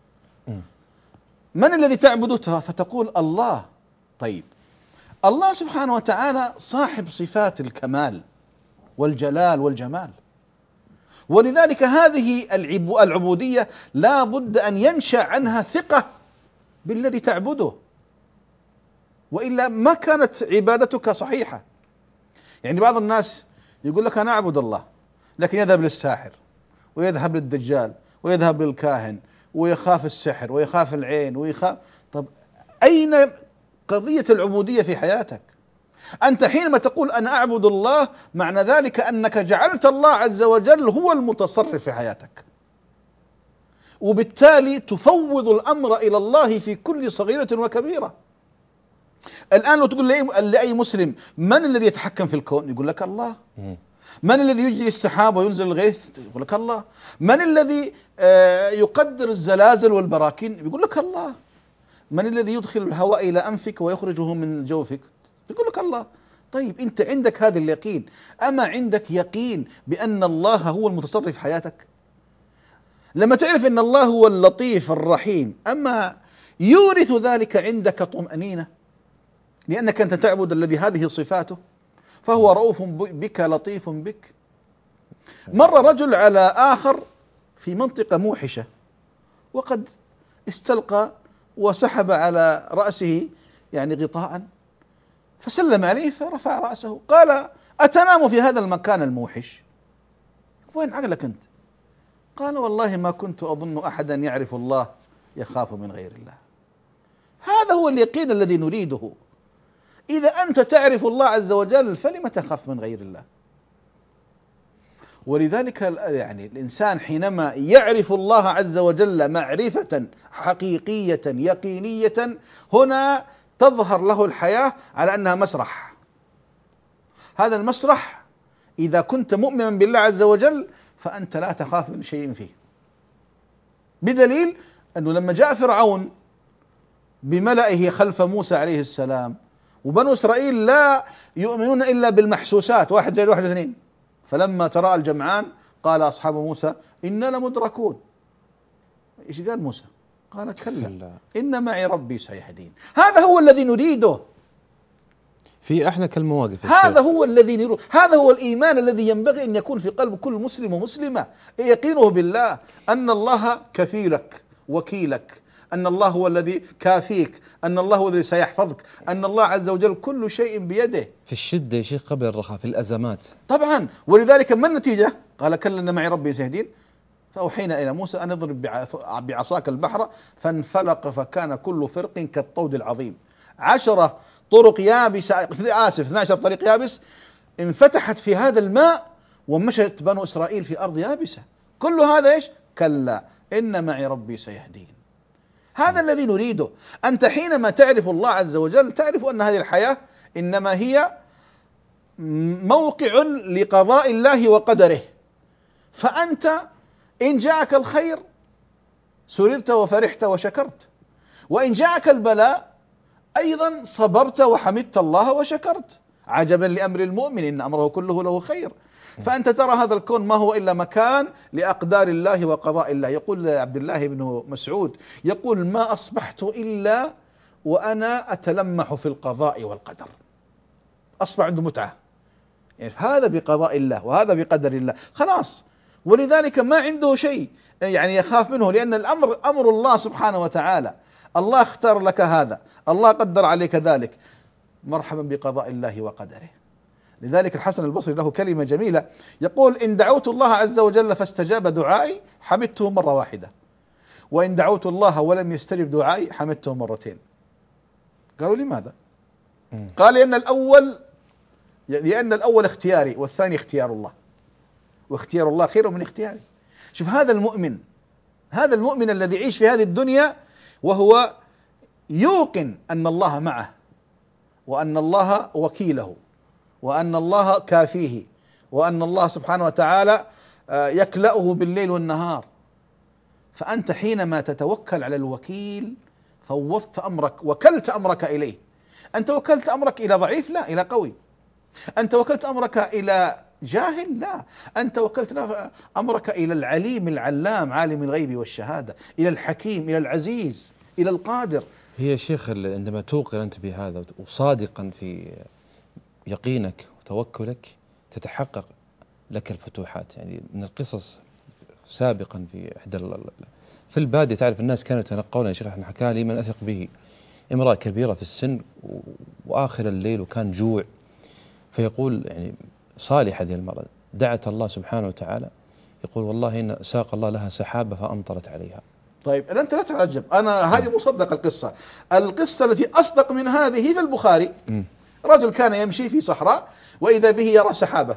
من الذي تعبده فتقول الله. طيب، الله سبحانه وتعالى صاحب صفات الكمال والجلال والجمال، ولذلك هذه العبودية لا بد أن ينشأ عنها ثقة بالذي تعبده، وإلا ما كانت عبادتك صحيحة. يعني بعض الناس يقول لك أنا أعبد الله، لكن يذهب للساحر ويذهب للدجال ويذهب للكاهن ويخاف السحر ويخاف العين ويخاف. طب أين قضية العبودية في حياتك؟ أنت حينما تقول أنا أعبد الله معنى ذلك أنك جعلت الله عز وجل هو المتصرف في حياتك، وبالتالي تفوض الأمر إلى الله في كل صغيرة وكبيرة. الآن لو تقول لأي مسلم من الذي يتحكم في الكون؟ يقول لك الله. من الذي يجري السحاب وينزل الغيث؟ يقول لك الله. من الذي يقدر الزلازل والبراكين؟ يقول لك الله. من الذي يدخل الهواء إلى أنفك ويخرجه من جوفك؟ يقول لك الله. طيب أنت عندك هذا اليقين، أما عندك يقين بأن الله هو المتصرف في حياتك؟ لما تعرف أن الله هو اللطيف الرحيم، أما يورث ذلك عندك طمأنينة لأنك أنت تعبد الذي هذه صفاته، فهو رؤوف بك لطيف بك. مر رجل على آخر في منطقة موحشة، وقد استلقى وسحب على رأسه يعني غطاء، فسلم عليه فرفع رأسه قال: أتنام في هذا المكان الموحش؟ وين عقلك أنت؟ قال: والله ما كنت أظن أحدا يعرف الله يخاف من غير الله. هذا هو اليقين الذي نريده. إذا أنت تعرف الله عز وجل فلم تخاف من غير الله؟ ولذلك يعني الإنسان حينما يعرف الله عز وجل معرفة حقيقية يقينية، هنا تظهر له الحياة على أنها مسرح. هذا المسرح إذا كنت مؤمنا بالله عز وجل فأنت لا تخاف من شيء فيه، بدليل أنه لما جاء فرعون بملئه خلف موسى عليه السلام، وبنو إسرائيل لا يؤمنون إلا بالمحسوسات، واحد زائد واحد اثنين، فلما تراءى الجمعان قال أصحاب موسى إنا لمدركون. إيش قال موسى؟ قال كلا إن معي ربي سيهدين. هذا هو الذي نريده. في أحنك المواقف. هذا هو الذي نرو، هذا هو الإيمان الذي ينبغي أن يكون في قلب كل مسلم ومسلمة، يقينه بالله أن الله كفيلك وكيلك، أن الله هو الذي كافيك، أن الله هو الذي سيحفظك، أن الله عز وجل كل شيء بيده. في الشدة يا شيخ قبل الرخاء، في الأزمات طبعا. ولذلك ما النتيجة؟ قال كلا إن معي ربي سيهدين. فأوحينا إلى موسى أن اضرب بعصاك البحر فانفلق فكان كل فرق كالطود العظيم. عشرة طرق يابسة، آسف اثنتا عشرة طريق يابس انفتحت في هذا الماء ومشت بنو إسرائيل في أرض يابسة. كل هذا إيش؟ كلا إن معي ربي سيهدين. هذا م. الذي نريده. أنت حينما تعرف الله عز وجل تعرف أن هذه الحياة إنما هي موقع لقضاء الله وقدره، فأنت إن جاءك الخير سررت وفرحت وشكرت، وإن جاءك البلاء أيضا صبرت وحمدت الله وشكرت. عجبا لأمر المؤمن إن أمره كله له خير. فأنت ترى هذا الكون ما هو إلا مكان لأقدار الله وقضاء الله. يقول عبد الله بن مسعود يقول ما أصبحت إلا وأنا أتلمح في القضاء والقدر. أصبح عنده متعة، يعني هذا بقضاء الله وهذا بقدر الله خلاص. ولذلك ما عنده شيء يعني يخاف منه، لأن الأمر أمر الله سبحانه وتعالى. الله اختار لك هذا، الله قدر عليك ذلك، مرحبا بقضاء الله وقدره. لذلك الحسن البصري له كلمة جميلة يقول إن دعوت الله عز وجل فاستجاب دعائي حمدته مرة واحدة، وإن دعوت الله ولم يستجب دعائي حمدته مرتين. قالوا لماذا؟ قال لأن الأول لأن الأول اختياري والثاني اختيار الله، واختيار الله خير من اختياري. شوف هذا المؤمن، هذا المؤمن الذي يعيش في هذه الدنيا وهو يوقن أن الله معه، وأن الله وكيله، وأن الله كافيه، وأن الله سبحانه وتعالى يكلأه بالليل والنهار. فأنت حينما تتوكل على الوكيل فوضت أمرك، وكلت أمرك إليه. أنت وكلت أمرك إلى ضعيف؟ لا، إلى قوي. أنت وكلت أمرك إلى جاهل؟ لا، أنت وكلت أمرك إلى العليم العلام عالم الغيب والشهادة، إلى الحكيم، إلى العزيز، إلى القادر. هي شيخ عندما توقن أنت بهذا وصادقا في يقينك وتوكلك تتحقق لك الفتوحات. يعني من القصص سابقا في إحدى في البادية، تعرف الناس كانوا يتنقون، يا شيخ احنا حكى لي من أثق به، امرأة كبيرة في السن وآخر الليل وكان جوع، فيقول يعني صالحة هذه المرأة دعت الله سبحانه وتعالى، يقول والله إن ساق الله لها سحابة فأمطرت عليها. طيب أنت لا تعجب، أنا هذه مصدق القصة. القصة التي أصدق من هذه في البخاري. م. رجل كان يمشي في صحراء وإذا به يرى سحابة،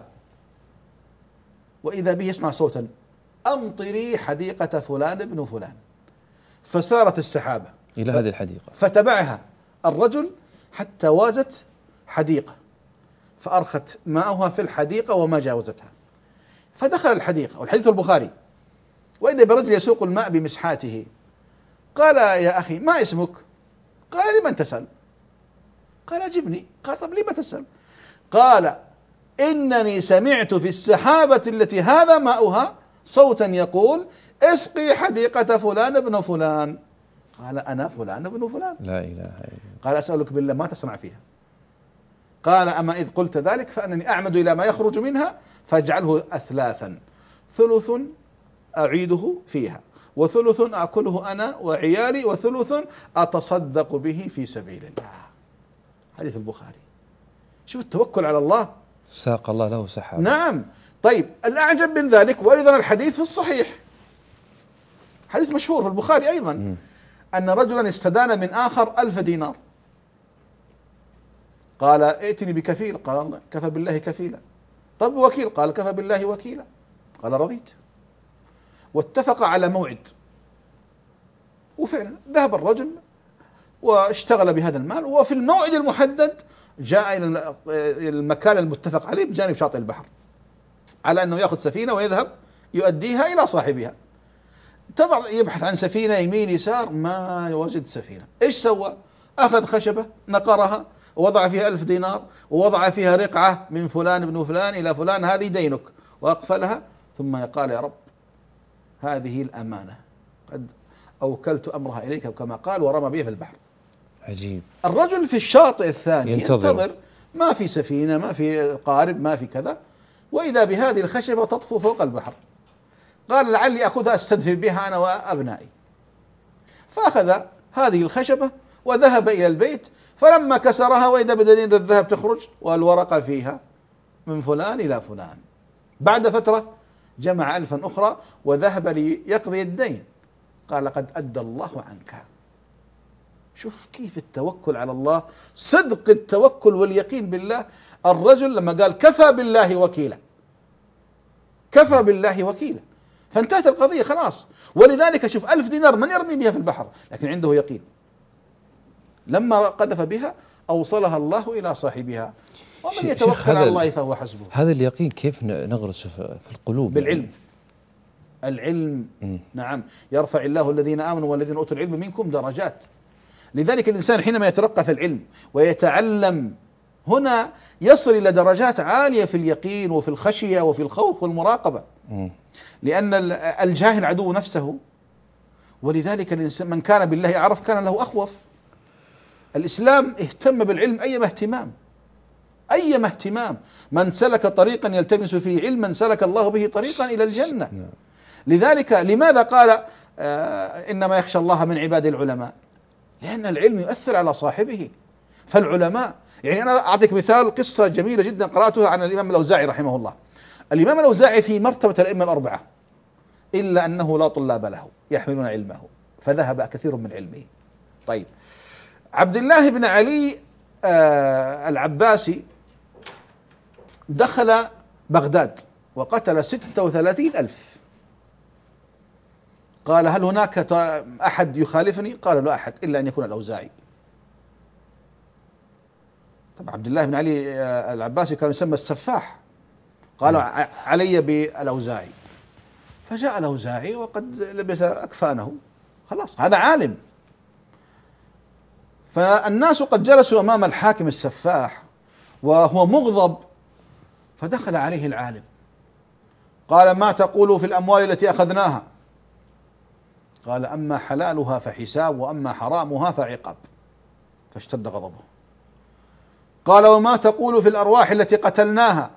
وإذا به يسمع صوتا أمطري حديقة فلان ابن فلان، فسارت السحابة إلى هذه الحديقة، فتبعها الرجل حتى وازت حديقة، فأرخت ماءها في الحديقة وما جاوزتها، فدخل الحديقة، والحديث البخاري، وإذا برجل يسوق الماء بمسحاته. قال يا أخي ما اسمك؟ قال لمن تسأل؟ قال أجبني. قال طب لما تسأل؟ قال إنني سمعت في السحابة التي هذا ماؤها صوتا يقول اسقي حديقة فلان ابن فلان. قال أنا فلان ابن فلان. لا إله إلا الله. قال أسألك بالله ما تصنع فيها؟ قال أما إذ قلت ذلك فأنني أعمد إلى ما يخرج منها فاجعله أثلاثا، ثلث أعيده فيها، وثلث أكله أنا وعيالي، وثلث أتصدق به في سبيل الله. حديث البخاري. شوف التوكل على الله. ساق الله له سحابة. نعم. طيب الأعجب من ذلك وأيضا الحديث في الصحيح، حديث مشهور في البخاري أيضا، م. أن رجلا استدان من آخر ألف دينار، قال ائتني بكفيل، قال الله كفى بالله كفيلا. طب وكيل؟ قال كفى بالله وكيلا. قال رضيت. واتفق على موعد، وفعلا ذهب الرجل واشتغل بهذا المال، وفي الموعد المحدد جاء إلى المكان المتفق عليه بجانب شاطئ البحر، على أنه يأخذ سفينة ويذهب يؤديها إلى صاحبها. تضع يبحث عن سفينة يمين يسار ما يوجد سفينة. إيش سوى؟ أخذ خشبة نقرها ووضع فيها ألف دينار، ووضع فيها رقعة من فلان ابن فلان إلى فلان هذه دينك، وأقفلها، ثم قال يا رب هذه الأمانة قد أوكلت أمرها إليك كما قال، ورمى بها في البحر. عجيب. الرجل في الشاطئ الثاني ينتظر, ينتظر ما في سفينة، ما في قارب، ما في كذا، وإذا بهذه الخشبة تطفو فوق البحر. قال لعلي أخذها أستدفئ بها أنا وأبنائي. فأخذ هذه الخشبة وذهب إلى البيت، فلما كسرها وإذا بدليل الذهب تخرج والورقة فيها من فلان إلى فلان. بعد فترة جمع ألفا أخرى وذهب ليقضي الدين، قال لقد أدى الله عنك. شوف كيف التوكل على الله، صدق التوكل واليقين بالله. الرجل لما قال كفى بالله وكيلا، كفى بالله وكيلا، فانتهت القضية خلاص. ولذلك شوف ألف دينار من يرمي بها في البحر، لكن عنده يقين. لما قذف بها أوصلها الله إلى صاحبها. ومن يتوكل على الله فهو حسبه. هذا اليقين كيف نغرسه في القلوب؟ بالعلم يعني. العلم م. نعم، يرفع الله الذين آمنوا والذين أوتوا العلم منكم درجات. لذلك الإنسان حينما يترقى في العلم ويتعلم هنا يصل إلى درجات عالية في اليقين وفي الخشية وفي الخوف والمراقبة. م. لأن الجاهل عدو نفسه، ولذلك الإنسان من كان بالله أعرف كان له أخوف. الإسلام اهتم بالعلم أيما اهتمام، أيما اهتمام. من سلك طريقا يلتمس فيه علما سلك الله به طريقا إلى الجنة. لذلك لماذا قال آه إنما يخشى الله من عباد العلماء؟ لأن العلم يؤثر على صاحبه. فالعلماء يعني أنا أعطيك مثال، قصة جميلة جدا قرأتها عن الإمام الأوزاعي رحمه الله. الإمام الأوزاعي في مرتبة الأئمة الأربعة، إلا أنه لا طلاب له يحملون علمه، فذهب كثير من علمه. طيب، عبد الله بن علي آه العباسي دخل بغداد وقتل ستة وثلاثين ألف. قال هل هناك أحد يخالفني؟ قال لا أحد إلا أن يكون الأوزاعي. طب عبد الله بن علي آه العباسي كان يسمى السفاح، قالوا علي بالأوزاعي. فجاء الأوزاعي وقد لبس أكفانه، خلاص هذا عالم. فالناس قد جلسوا أمام الحاكم السفاح وهو مغضب، فدخل عليه العالم قال ما تقول في الأموال التي أخذناها؟ قال أما حلالها فحساب وأما حرامها فعقاب. فاشتد غضبه. قال وما تقول في الأرواح التي قتلناها؟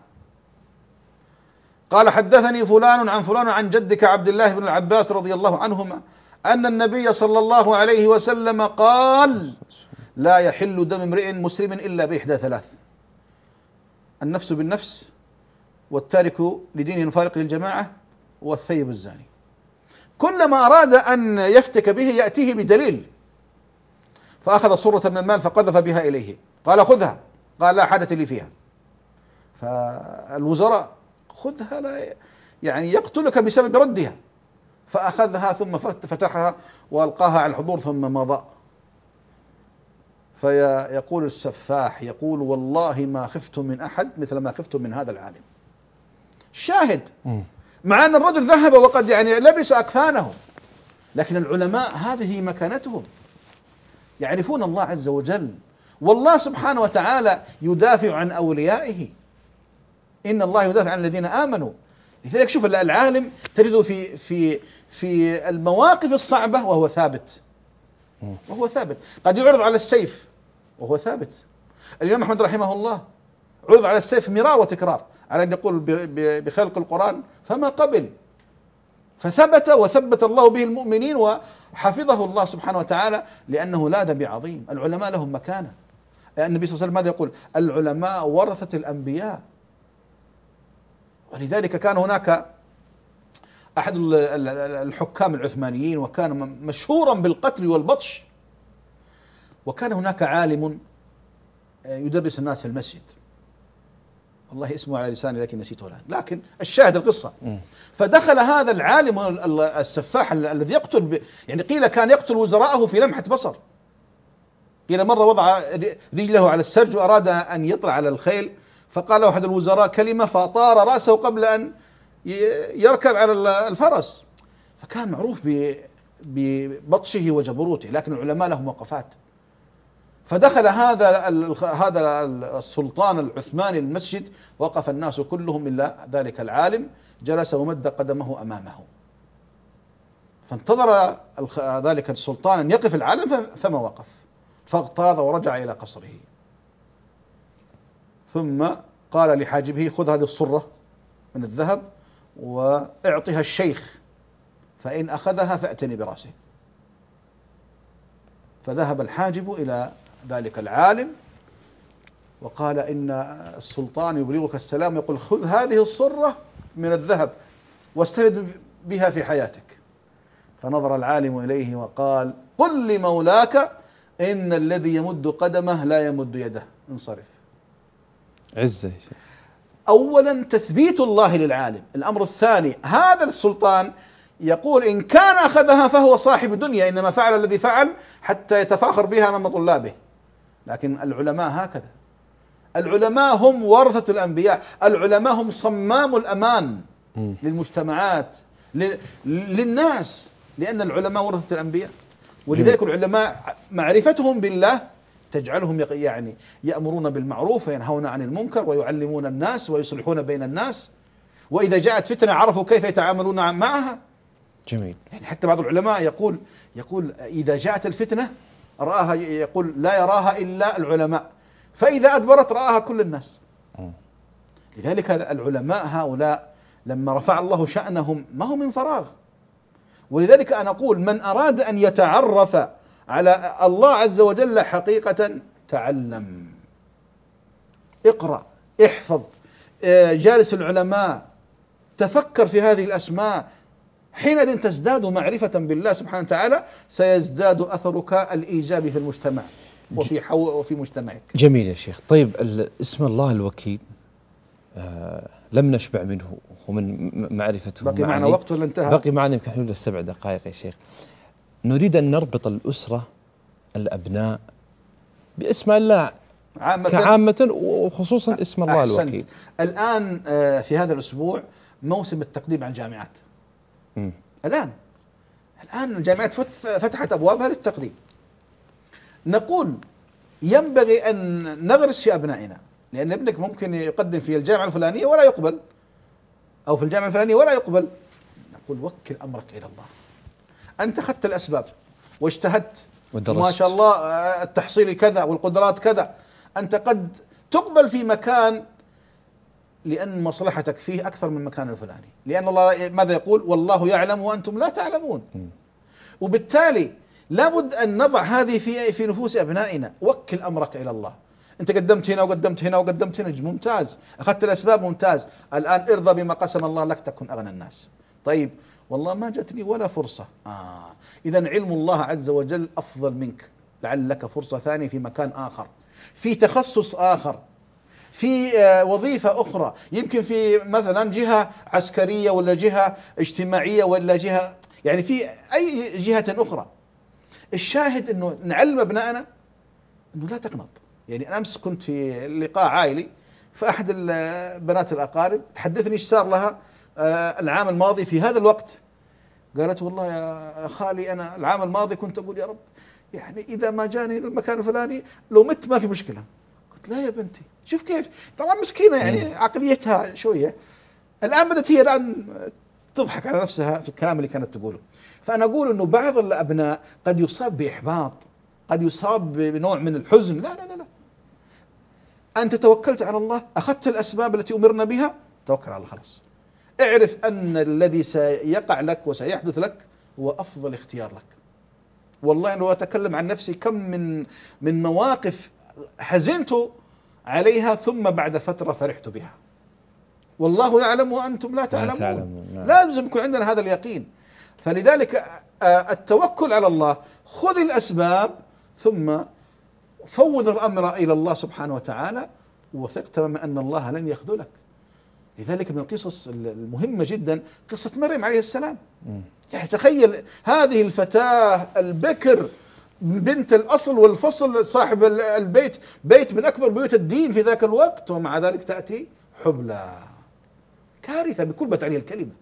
قال حدثني فلان عن فلان عن جدك عبد الله بن العباس رضي الله عنهما أن النبي صلى الله عليه وسلم قال لا يحل دم امرئ مسلم إلا بإحدى ثلاث: النفس بالنفس، والتارك لدينه المفارق للجماعة، والثيب الزاني. كلما أراد أن يفتك به يأتيه بدليل، فأخذ صورة من المال فقذف بها إليه، قال خذها، قال لا حاجة لي فيها. فالوزراء خذها، لا يعني يقتلك بسبب ردها. فأخذها ثم فتحها وألقاها على الحضور ثم مضى. فيقول السفاح يقول والله ما خفت من أحد مثل ما خفت من هذا العالم. شاهد، مع أن الرجل ذهب وقد يعني لبس أكفانه، لكن العلماء هذه مكانتهم، يعرفون الله عز وجل، والله سبحانه وتعالى يدافع عن أوليائه. إن الله يدافع عن الذين آمنوا. لذلك شوف العالم تجده في في في المواقف الصعبة وهو ثابت، وهو ثابت. قد يعرض على السيف وهو ثابت. الإمام أحمد رحمه الله عرض على السيف مرار وتكرار على أن يقول بخلق القرآن فما قبل، فثبت وثبت الله به المؤمنين وحفظه الله سبحانه وتعالى لأنه لا نبي عظيم. العلماء لهم مكانة. النبي صلى الله عليه وسلم ماذا يقول؟ العلماء ورثة الأنبياء. ولذلك كان هناك أحد الحكام العثمانيين وكان مشهورا بالقتل والبطش، وكان هناك عالم يدرس الناس في المسجد، والله اسمه على لساني لكن نسيته الآن، لكن الشاهد القصة. فدخل هذا العالم السفاح الذي يقتل ب... يعني قيل كان يقتل وزراءه في لمحة بصر. قيل مرة وضع رجله على السرج وأراد أن يطلع على الخيل، فقال أحد الوزراء كلمة فطار رأسه قبل أن يركب على الفرس. فكان معروف ببطشه وجبروته، لكن العلماء لهم وقفات. فدخل هذا هذا السلطان العثماني المسجد، وقف الناس كلهم إلا ذلك العالم، جلس ومد قدمه أمامه، فانتظر ذلك السلطان أن يقف العالم فما وقف، فاغتاظ ورجع إلى قصره. ثم قال لحاجبه: خذ هذه الصرة من الذهب واعطها الشيخ، فإن أخذها فأتني برأسه. فذهب الحاجب إلى ذلك العالم وقال: إن السلطان يبلغك السلام يقول خذ هذه الصرة من الذهب واستفد بها في حياتك. فنظر العالم إليه وقال: قل لمولاك إن الذي يمد قدمه لا يمد يده، انصرف. عزة. أولا تثبيت الله للعالم. الأمر الثاني، هذا السلطان يقول إن كان أخذها فهو صاحب دنيا، إنما فعل الذي فعل حتى يتفاخر بها أمام طلابه. لكن العلماء هكذا، العلماء هم ورثة الأنبياء، العلماء هم صمام الأمان م. للمجتمعات، للناس، لأن العلماء ورثة الأنبياء. ولذلك العلماء معرفتهم بالله تجعلهم يعني يأمرون بالمعروف وينهون عن المنكر ويعلمون الناس ويصلحون بين الناس، وإذا جاءت فتنة عرفوا كيف يتعاملون معها. جميل. يعني حتى بعض العلماء يقول يقول إذا جاءت الفتنة رآها، يقول لا يراها إلا العلماء، فإذا أدبرت رآها كل الناس. لذلك العلماء هؤلاء لما رفع الله شأنهم ما هو من فراغ. ولذلك أنا أقول من أراد أن يتعرف على الله عز وجل حقيقة تعلم، اقرأ، احفظ، جالس العلماء، تفكر في هذه الأسماء. حينئذ تزداد معرفة بالله سبحانه وتعالى، سيزداد أثرك الإيجابي في المجتمع وفي حو وفي مجتمعك. جميل يا شيخ. طيب اسم الله الوكيل آه لم نشبع منه ومن معرفته. بقي معنا وقت ولا انتهى؟ بقي معنا يمكن حدود السبع دقائق يا شيخ. نريد أن نربط الأسرة، الأبناء، باسم الله عامة كعامة وخصوصا اسم الله أحسنت. الوكيل. الآن في هذا الأسبوع موسم التقديم على الجامعات. م. الآن الآن الجامعات فتحت أبوابها للتقديم. نقول ينبغي أن نغرس في أبنائنا، لأن ابنك ممكن يقدم في الجامعة الفلانية ولا يقبل، أو في الجامعة الفلانية ولا يقبل. نقول وكل أمرك إلى الله. أنت أخذت الأسباب واجتهدت وما شاء الله التحصيل كذا والقدرات كذا، أنت قد تقبل في مكان لأن مصلحتك فيه أكثر من مكان الفلاني، لأن الله ماذا يقول؟ والله يعلم وأنتم لا تعلمون. وبالتالي لابد أن نضع هذه في في نفوس أبنائنا. وكل أمرك إلى الله. أنت قدمت هنا وقدمت هنا وقدمت هنا، ممتاز، أخذت الأسباب، ممتاز، الآن ارضى بما قسم الله لك تكن أغنى الناس. طيب والله ما جاتني ولا فرصة. آه. إذن علم الله عز وجل أفضل منك، لعل لك فرصة ثانية في مكان آخر، في تخصص آخر، في وظيفة أخرى، يمكن في مثلا جهة عسكرية ولا جهة اجتماعية ولا جهة، يعني في أي جهة أخرى. الشاهد أنه نعلم أبنائنا أنه لا تقنط. يعني أمس كنت في لقاء عائلي، فأحد البنات الأقارب تحدثني إيش صار لها العام الماضي في هذا الوقت. قالت والله يا خالي أنا العام الماضي كنت أقول يا رب يعني إذا ما جاني المكان الفلاني لو مت ما في مشكلة. قلت لا يا بنتي، شوف كيف، طبعا مسكينة يعني عقليتها شوية. الآن بدأت هي الآن تضحك على نفسها في الكلام اللي كانت تقوله. فأنا أقول أنه بعض الأبناء قد يصاب بإحباط، قد يصاب بنوع من الحزن. لا لا لا لا، أنت توكلت على الله، أخذت الأسباب التي أمرنا بها، توكل على الله خلاص. اعرف أن الذي سيقع لك وسيحدث لك هو أفضل اختيار لك. والله أنا أتكلم عن نفسي، كم من من مواقف حزنت عليها ثم بعد فترة فرحت بها. والله يعلم وأنتم لا تعلمون. لا تعلمون. لازم يكون عندنا هذا اليقين. فلذلك التوكل على الله، خذ الأسباب ثم فوض الأمر إلى الله سبحانه وتعالى، وثق تماما أن الله لن يخذلك. لذلك من القصص المهمة جدا قصة مريم عليه السلام. يعني تخيل هذه الفتاة البكر بنت الأصل والفصل، صاحب البيت، بيت من أكبر بيوت الدين في ذاك الوقت، ومع ذلك تأتي حبلى. كارثة بكل ما تعنيه الكلمة.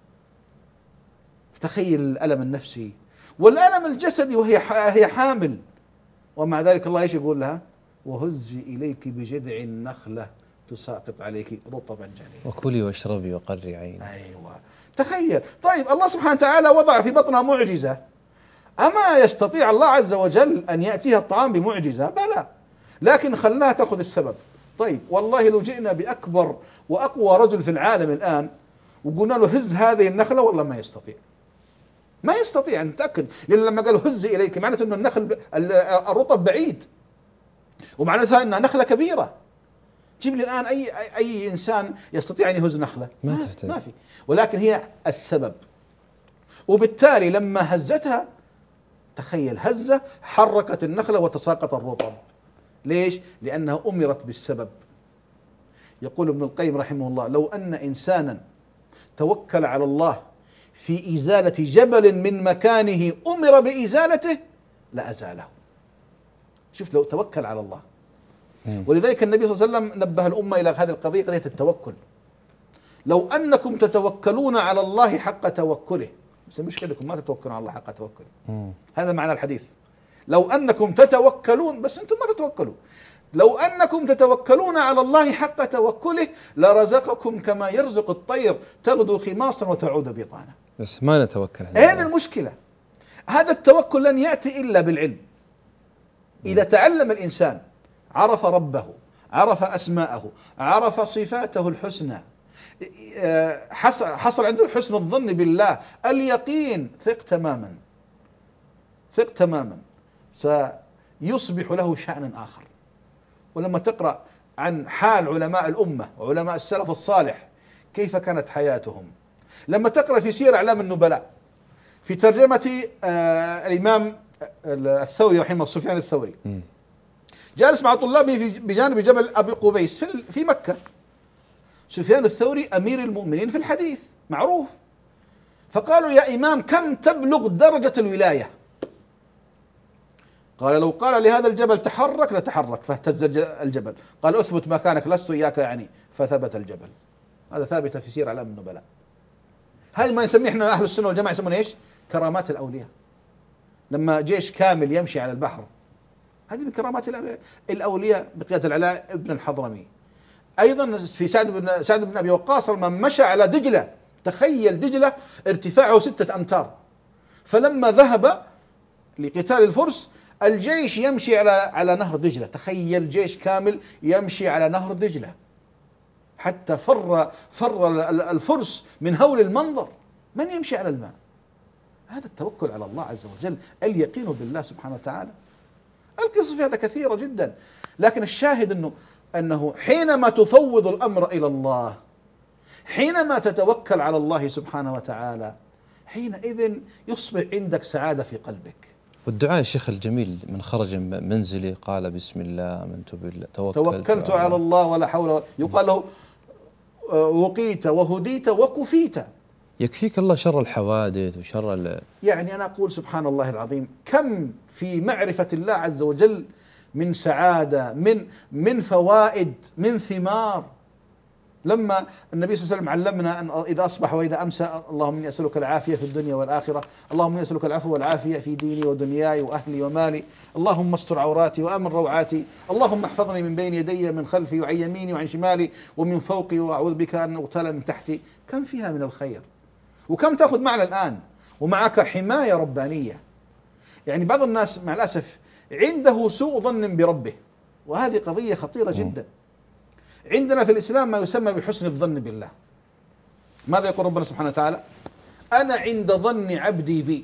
تخيل الألم النفسي والألم الجسدي وهي هي حامل، ومع ذلك الله ايش يقول لها؟ وهزي إليك بجذع النخلة تساقط عليك رطبا جنيا وكلي واشربي وقري عيني. أيوة، تخيل. طيب الله سبحانه وتعالى وضع في بطنها معجزة، أما يستطيع الله عز وجل أن يأتيها الطعام بمعجزة؟ بلى، لكن خلاها تأخذ السبب. طيب والله لو جئنا بأكبر وأقوى رجل في العالم الآن وقلنا له هز هذه النخلة والله ما يستطيع، ما يستطيع، نتأكد، لأن لما قالوا هز إليك معناته أن النخل الرطب بعيد، ومعناتها أنها نخلة كبيرة. جيب لي الآن أي أي إنسان يستطيع أن يهز نخلة، ما, ما في، ولكن هي السبب. وبالتالي لما هزتها، تخيل هزة حركت النخلة وتساقط الرطب. ليش؟ لأنها أمرت بالسبب. يقول ابن القيم رحمه الله: لو أن إنسانا توكل على الله في إزالة جبل من مكانه أمر بإزالته لأزاله. شوف، لو توكل على الله. ولذلك النبي صلى الله عليه وسلم نبه الأمة إلى هذه القضية، قضية التوكل. لو أنكم تتوكلون على الله حق توكله، بس مشكلتكم ما تتوكلون على الله حق توكله. هذا معنى الحديث. لو أنكم تتوكلون، بس أنتم ما تتوكلوا. لو أنكم تتوكلون على الله حق توكله لرزقكم كما يرزق الطير، تغدو خماصا وتعود بطانا. بس ما نتوكل. هذه المشكلة. هذا التوكل لن يأتي إلا بالعلم. إذا تعلم الإنسان، عرف ربه، عرف أسماءه، عرف صفاته الحسنى، حصل, حصل عنده حسن الظن بالله، اليقين، ثق تماما، ثق تماما سيصبح له شأن آخر. ولما تقرأ عن حال علماء الأمة وعلماء السلف الصالح كيف كانت حياتهم، لما تقرأ في سير أعلام النبلاء في ترجمة آه الإمام الثوري رحمه الله، سفيان الثوري، جالس مع طلابه بجانب جبل أبي قبيس في مكة. سفيان الثوري أمير المؤمنين في الحديث معروف. فقالوا: يا إمام كم تبلغ درجة الولاية؟ قال: لو قال لهذا الجبل تحرك لتحرك فاهتز الجبل. قال: أثبت مكانك لست إياك يعني، فثبت الجبل. هذا ثابت في سير أعلام النبلاء. هذا ما نسميه احنا أهل السنة والجماعة يسمونه إيش؟ كرامات الأولياء. لما جيش كامل يمشي على البحر، هذه من كرامات الأولياء بقيادة العلاء بن الحضرمي. أيضا في سعد بن سعد بن أبي وقاص لما مشى على دجلة، تخيل دجلة ارتفاعه ستة أمتار، فلما ذهب لقتال الفرس الجيش يمشي على على نهر دجلة، تخيل جيش كامل يمشي على نهر دجلة، حتى فر فر الفرس من هول المنظر. من يمشي على الماء؟ هذا التوكل على الله عز وجل، اليقين بالله سبحانه وتعالى. القصص في هذا كثيرة جدا، لكن الشاهد أنه أنه حينما تفوض الأمر إلى الله، حينما تتوكل على الله سبحانه وتعالى، حينئذ يصبح عندك سعادة في قلبك. والدعاء الشيخ الجميل: من خرج من منزلي قال بسم الله آمنت بالله توكلت, توكلت على الله ولا حول. يقال له: وقيت وهديت وكفيت. يكفيك الله شر الحوادث وشر ال... يعني أنا أقول سبحان الله العظيم، كم في معرفة الله عز وجل من سعادة، من من فوائد، من ثمار. لما النبي صلى الله عليه وسلم علمنا أن إذا أصبح وإذا أمسى: اللهم إني أسألك العافية في الدنيا والآخرة، اللهم إني أسألك العفو والعافية في ديني ودنياي وأهلي ومالي، اللهم استر عوراتي وأمن روعاتي، اللهم احفظني من بين يدي من خلفي وعن يميني وعن شمالي ومن فوقي، وأعوذ بك أن أغتال من تحتي. كم فيها من الخير، وكم تأخذ معنا الآن، ومعك حماية ربانية. يعني بعض الناس مع الأسف عنده سوء ظن بربه، وهذه قضية خطيرة جدا. عندنا في الإسلام ما يسمى بحسن الظن بالله. ماذا يقول ربنا سبحانه وتعالى؟ أنا عند ظن عبدي بي،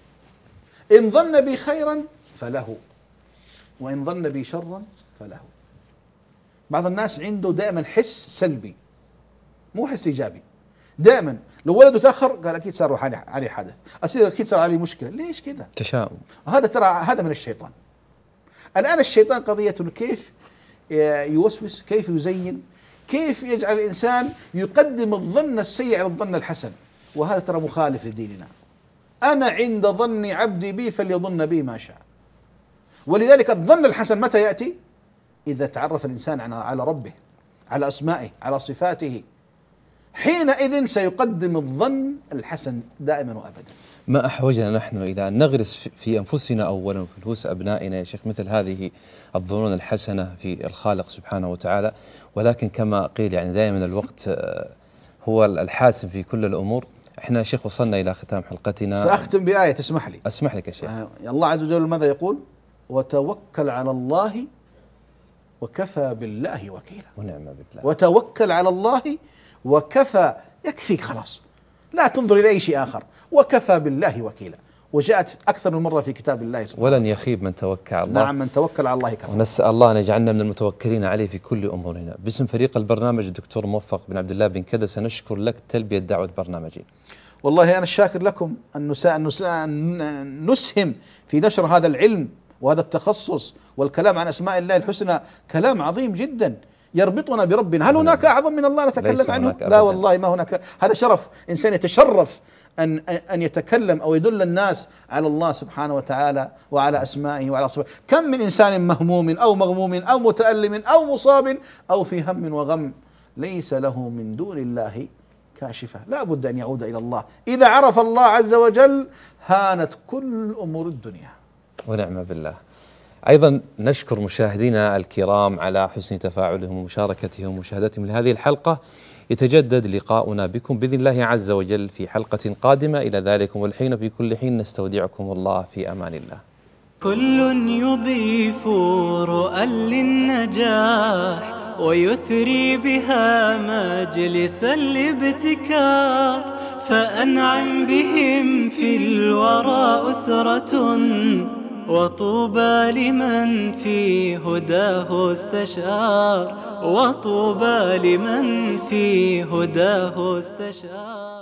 إن ظن بي خيرا فله، وإن ظن بي شرا فله. بعض الناس عنده دائما حس سلبي، مو حس إيجابي. دائما لو ولده تأخر قال أكيد صار عليه حدث، أصير أكيد صار عليه مشكلة. ليش كذا؟ تشاؤم. هذا ترى هذا من الشيطان. الآن الشيطان قضية كيف يوسوس، كيف يزين، كيف يجعل الإنسان يقدم الظن السيء على الظن الحسن، وهذا ترى مخالف لديننا. أنا عند ظن عبدي بي فليظن بي ما شاء. ولذلك الظن الحسن متى يأتي؟ إذا تعرف الإنسان على ربه، على أسمائه، على صفاته، حينئذ سيقدم الظن الحسن دائما وأبدا. ما أحوجنا نحن إلى أن نغرس في أنفسنا أولا وفي نفوس أبنائنا يا شيخ مثل هذه الظنون الحسنة في الخالق سبحانه وتعالى، ولكن كما قيل يعني دائما الوقت هو الحاسم في كل الأمور. احنا يا شيخ وصلنا إلى ختام حلقتنا. سأختم بآية تسمح لي. أسمح لك يا شيخ. الله عز وجل ماذا يقول؟ وتوكل على الله وكفى بالله وكيلا. ونعم بالله. وتوكل على الله وكفى، يكفيك خلاص، لا تنظر إلى أي شيء آخر، وكفى بالله وكيلا. وجاءت أكثر من مرة في كتاب الله سبحانه. ولن يخيب من توكل على الله. نعم، من توكل على الله كفى. ونسأل الله أن يجعلنا من المتوكلين عليه في كل أمورنا. باسم فريق البرنامج الدكتور موفق بن عبد الله بن كدس نشكر لك تلبية دعوة برنامجي. والله أنا الشاكر لكم أن نسهم في نشر هذا العلم وهذا التخصص، والكلام عن أسماء الله الحسنى كلام عظيم جدا يربطنا بربنا. هل هناك أعظم من الله نتكلم عنه؟ لا والله ما هناك. هذا شرف، إنسان يتشرف أن أن يتكلم أو يدل الناس على الله سبحانه وتعالى وعلى أسمائه وعلى صفاته. كم من إنسان مهموم أو مغموم أو متألم أو مصاب أو في هم وغم ليس له من دون الله كاشفة، لا بد أن يعود إلى الله. إذا عرف الله عز وجل هانت كل أمور الدنيا. ونعم بالله. أيضا نشكر مشاهدينا الكرام على حسن تفاعلهم ومشاركتهم ومشاهدتهم لهذه الحلقة. يتجدد لقاؤنا بكم بإذن الله عز وجل في حلقة قادمة. إلى ذلك والحين في كل حين نستودعكم الله في أمان الله. كل يضيف رؤى للنجاح ويثري بها مجلس الابتكار، فأنعم بهم في الورى أسرة وطوبى لمن في هداه استشار، وطوبى لمن في هداه استشار.